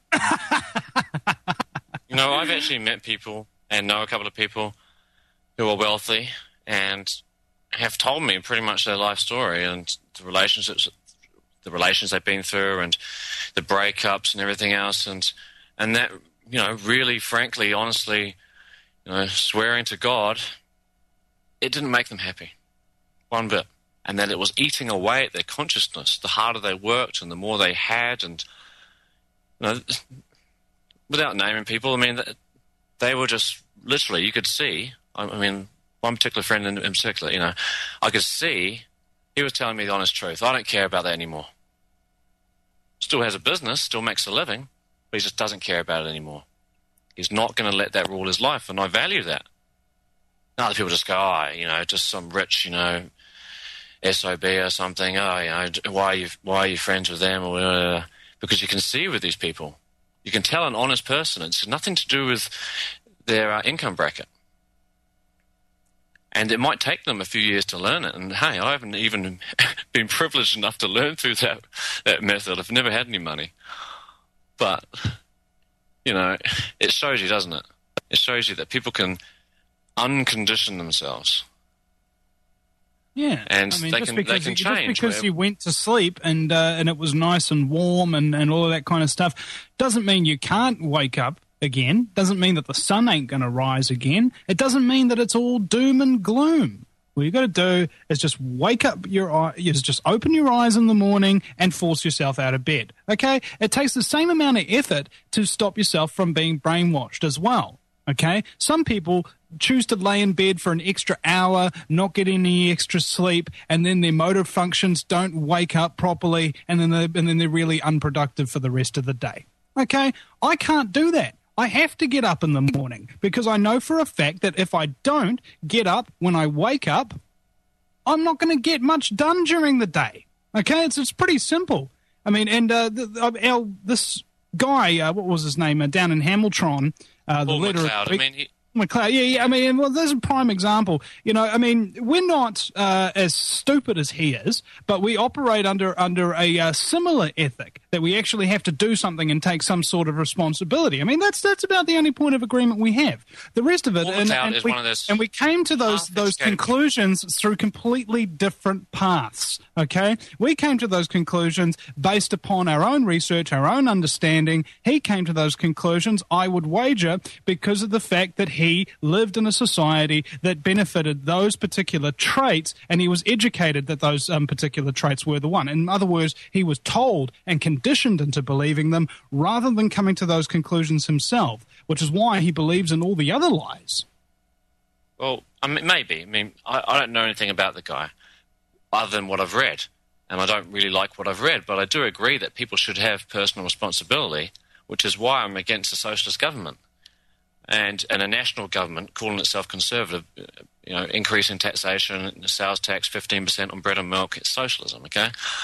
I've actually met people and know a couple of people who are wealthy and have told me pretty much their life story and the relations they've been through and the breakups and everything else. And that, really, frankly, honestly, swearing to God, it didn't make them happy. One bit. And that it was eating away at their consciousness. The harder they worked and the more they had, and without naming people, they were just literally, you could see. One particular friend in particular, I could see he was telling me the honest truth. I don't care about that anymore. Still has a business, still makes a living, but he just doesn't care about it anymore. He's not going to let that rule his life, and I value that. Other people just go, just some rich, SOB or something. Why are you friends with them? Or because you can see with these people, you can tell an honest person. It's nothing to do with their income bracket, and it might take them a few years to learn it. And hey, I haven't even been privileged enough to learn through that method. I've never had any money, but it shows you, doesn't it? It shows you that people can uncondition themselves. Yeah, and they can change. Just because you went to sleep and it was nice and warm and all of that kind of stuff doesn't mean you can't wake up again. Doesn't mean that the sun ain't going to rise again. It doesn't mean that it's all doom and gloom. What you got to do is just wake up just open your eyes in the morning and force yourself out of bed. Okay, it takes the same amount of effort to stop yourself from being brainwashed as well. Okay? Some people choose to lay in bed for an extra hour, not get any extra sleep, and then their motor functions don't wake up properly, and then they're really unproductive for the rest of the day. Okay? I can't do that. I have to get up in the morning because I know for a fact that if I don't get up when I wake up, I'm not going to get much done during the day. Okay? It's pretty simple. I mean, and this guy, what was his name, down in Hamilton, the leader of McLeod. Yeah. I mean, well, there's a prime example. You know, I mean, we're not as stupid as he is, but we operate under a similar ethic that we actually have to do something and take some sort of responsibility. I mean, that's about the only point of agreement we have. The rest of it, and we came to those conclusions through completely different paths. Okay, we came to those conclusions based upon our own research, our own understanding. He came to those conclusions, I would wager, because of the fact that he lived in a society that benefited those particular traits, and he was educated that those particular traits were the one. In other words, he was told and conditioned into believing them rather than coming to those conclusions himself, which is why he believes in all the other lies. Well, I mean, maybe. I mean, I don't know anything about the guy other than what I've read, and I don't really like what I've read, but I do agree that people should have personal responsibility, which is why I'm against a socialist government. And a national government calling itself conservative, you know, increasing taxation, sales tax, 15% on bread and milk, it's socialism, okay?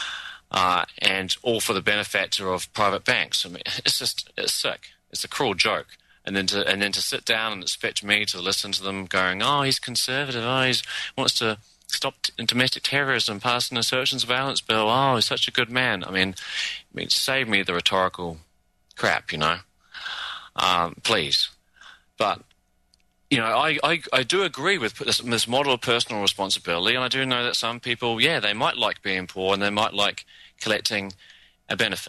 And all for the benefactor of private banks. I mean, it's sick. It's a cruel joke. And then to sit down and expect me to listen to them going, oh, he's conservative, oh, he wants to stop domestic terrorism, pass an insurgent surveillance bill, oh, he's such a good man. I mean, save me the rhetorical crap, you know? Please. But, you know, I do agree with this model of personal responsibility, and I do know that some people, yeah, they might like being poor and they might like collecting a benefit.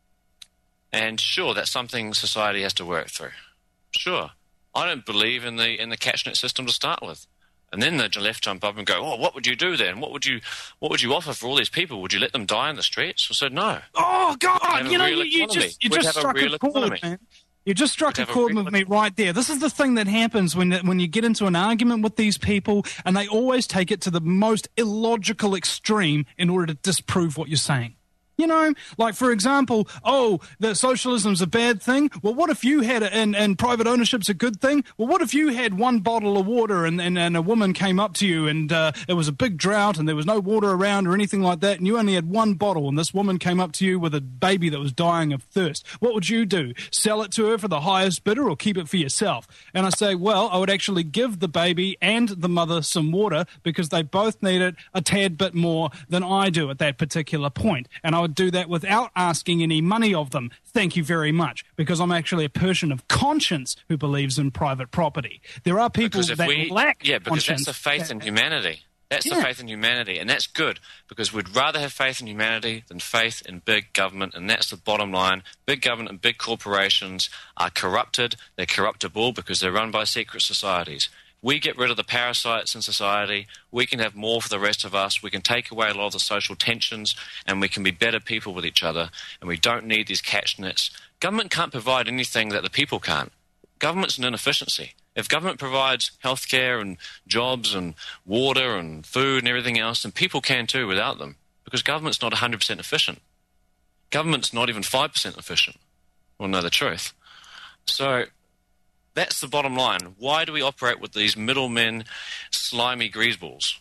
And sure, that's something society has to work through. Sure. I don't believe in the catch net system to start with. And then the left jump up and go, oh, what would you do then? What would you offer for all these people? Would you let them die in the streets? I said, no. Oh, God, you know, you just struck a chord, man. You just struck a chord with me right there. This is the thing that happens when you get into an argument with these people, and they always take it to the most illogical extreme in order to disprove what you're saying. You know, like, for example, oh, that socialism's a bad thing. Well, what if you had and private ownership's a good thing? Well, what if you had one bottle of water and a woman came up to you and it was a big drought and there was no water around or anything like that, and you only had one bottle, and this woman came up to you with a baby that was dying of thirst? What would you do? Sell it to her for the highest bidder or keep it for yourself? And I say, well, I would actually give the baby and the mother some water because they both need it a tad bit more than I do at that particular point. And I would do that without asking any money of them. Thank you very much, because I'm actually a person of conscience who believes in private property. There are people that lack conscience. Because that's the faith in humanity. That's the faith in humanity, and that's good, because we'd rather have faith in humanity than faith in big government, and that's the bottom line. Big government and big corporations are corrupted. They're corruptible because they're run by secret societies. We get rid of the parasites in society, we can have more for the rest of us, we can take away a lot of the social tensions, and we can be better people with each other, and we don't need these catch nets. Government can't provide anything that the people can't. Government's an inefficiency. If government provides healthcare and jobs and water and food and everything else, then people can too without them, because government's not 100% efficient. Government's not even 5% efficient. We'll know the truth. So that's the bottom line. Why do we operate with these middlemen, slimy greaseballs?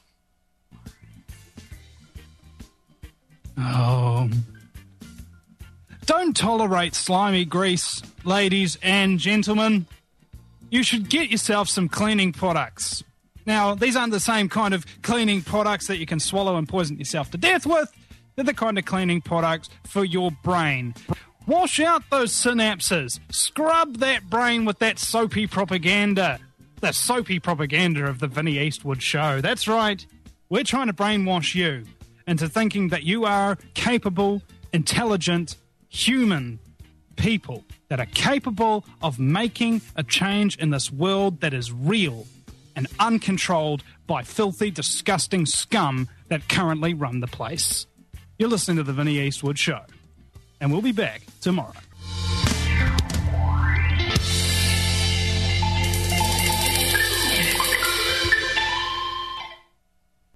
Oh. Don't tolerate slimy grease, ladies and gentlemen. You should get yourself some cleaning products. Now, these aren't the same kind of cleaning products that you can swallow and poison yourself to death with. They're the kind of cleaning products for your brain. Wash out those synapses. Scrub that brain with that soapy propaganda. The soapy propaganda of the Vinnie Eastwood Show. That's right. We're trying to brainwash you into thinking that you are capable, intelligent, human people that are capable of making a change in this world that is real and uncontrolled by filthy, disgusting scum that currently run the place. You're listening to the Vinnie Eastwood Show, and we'll be back tomorrow.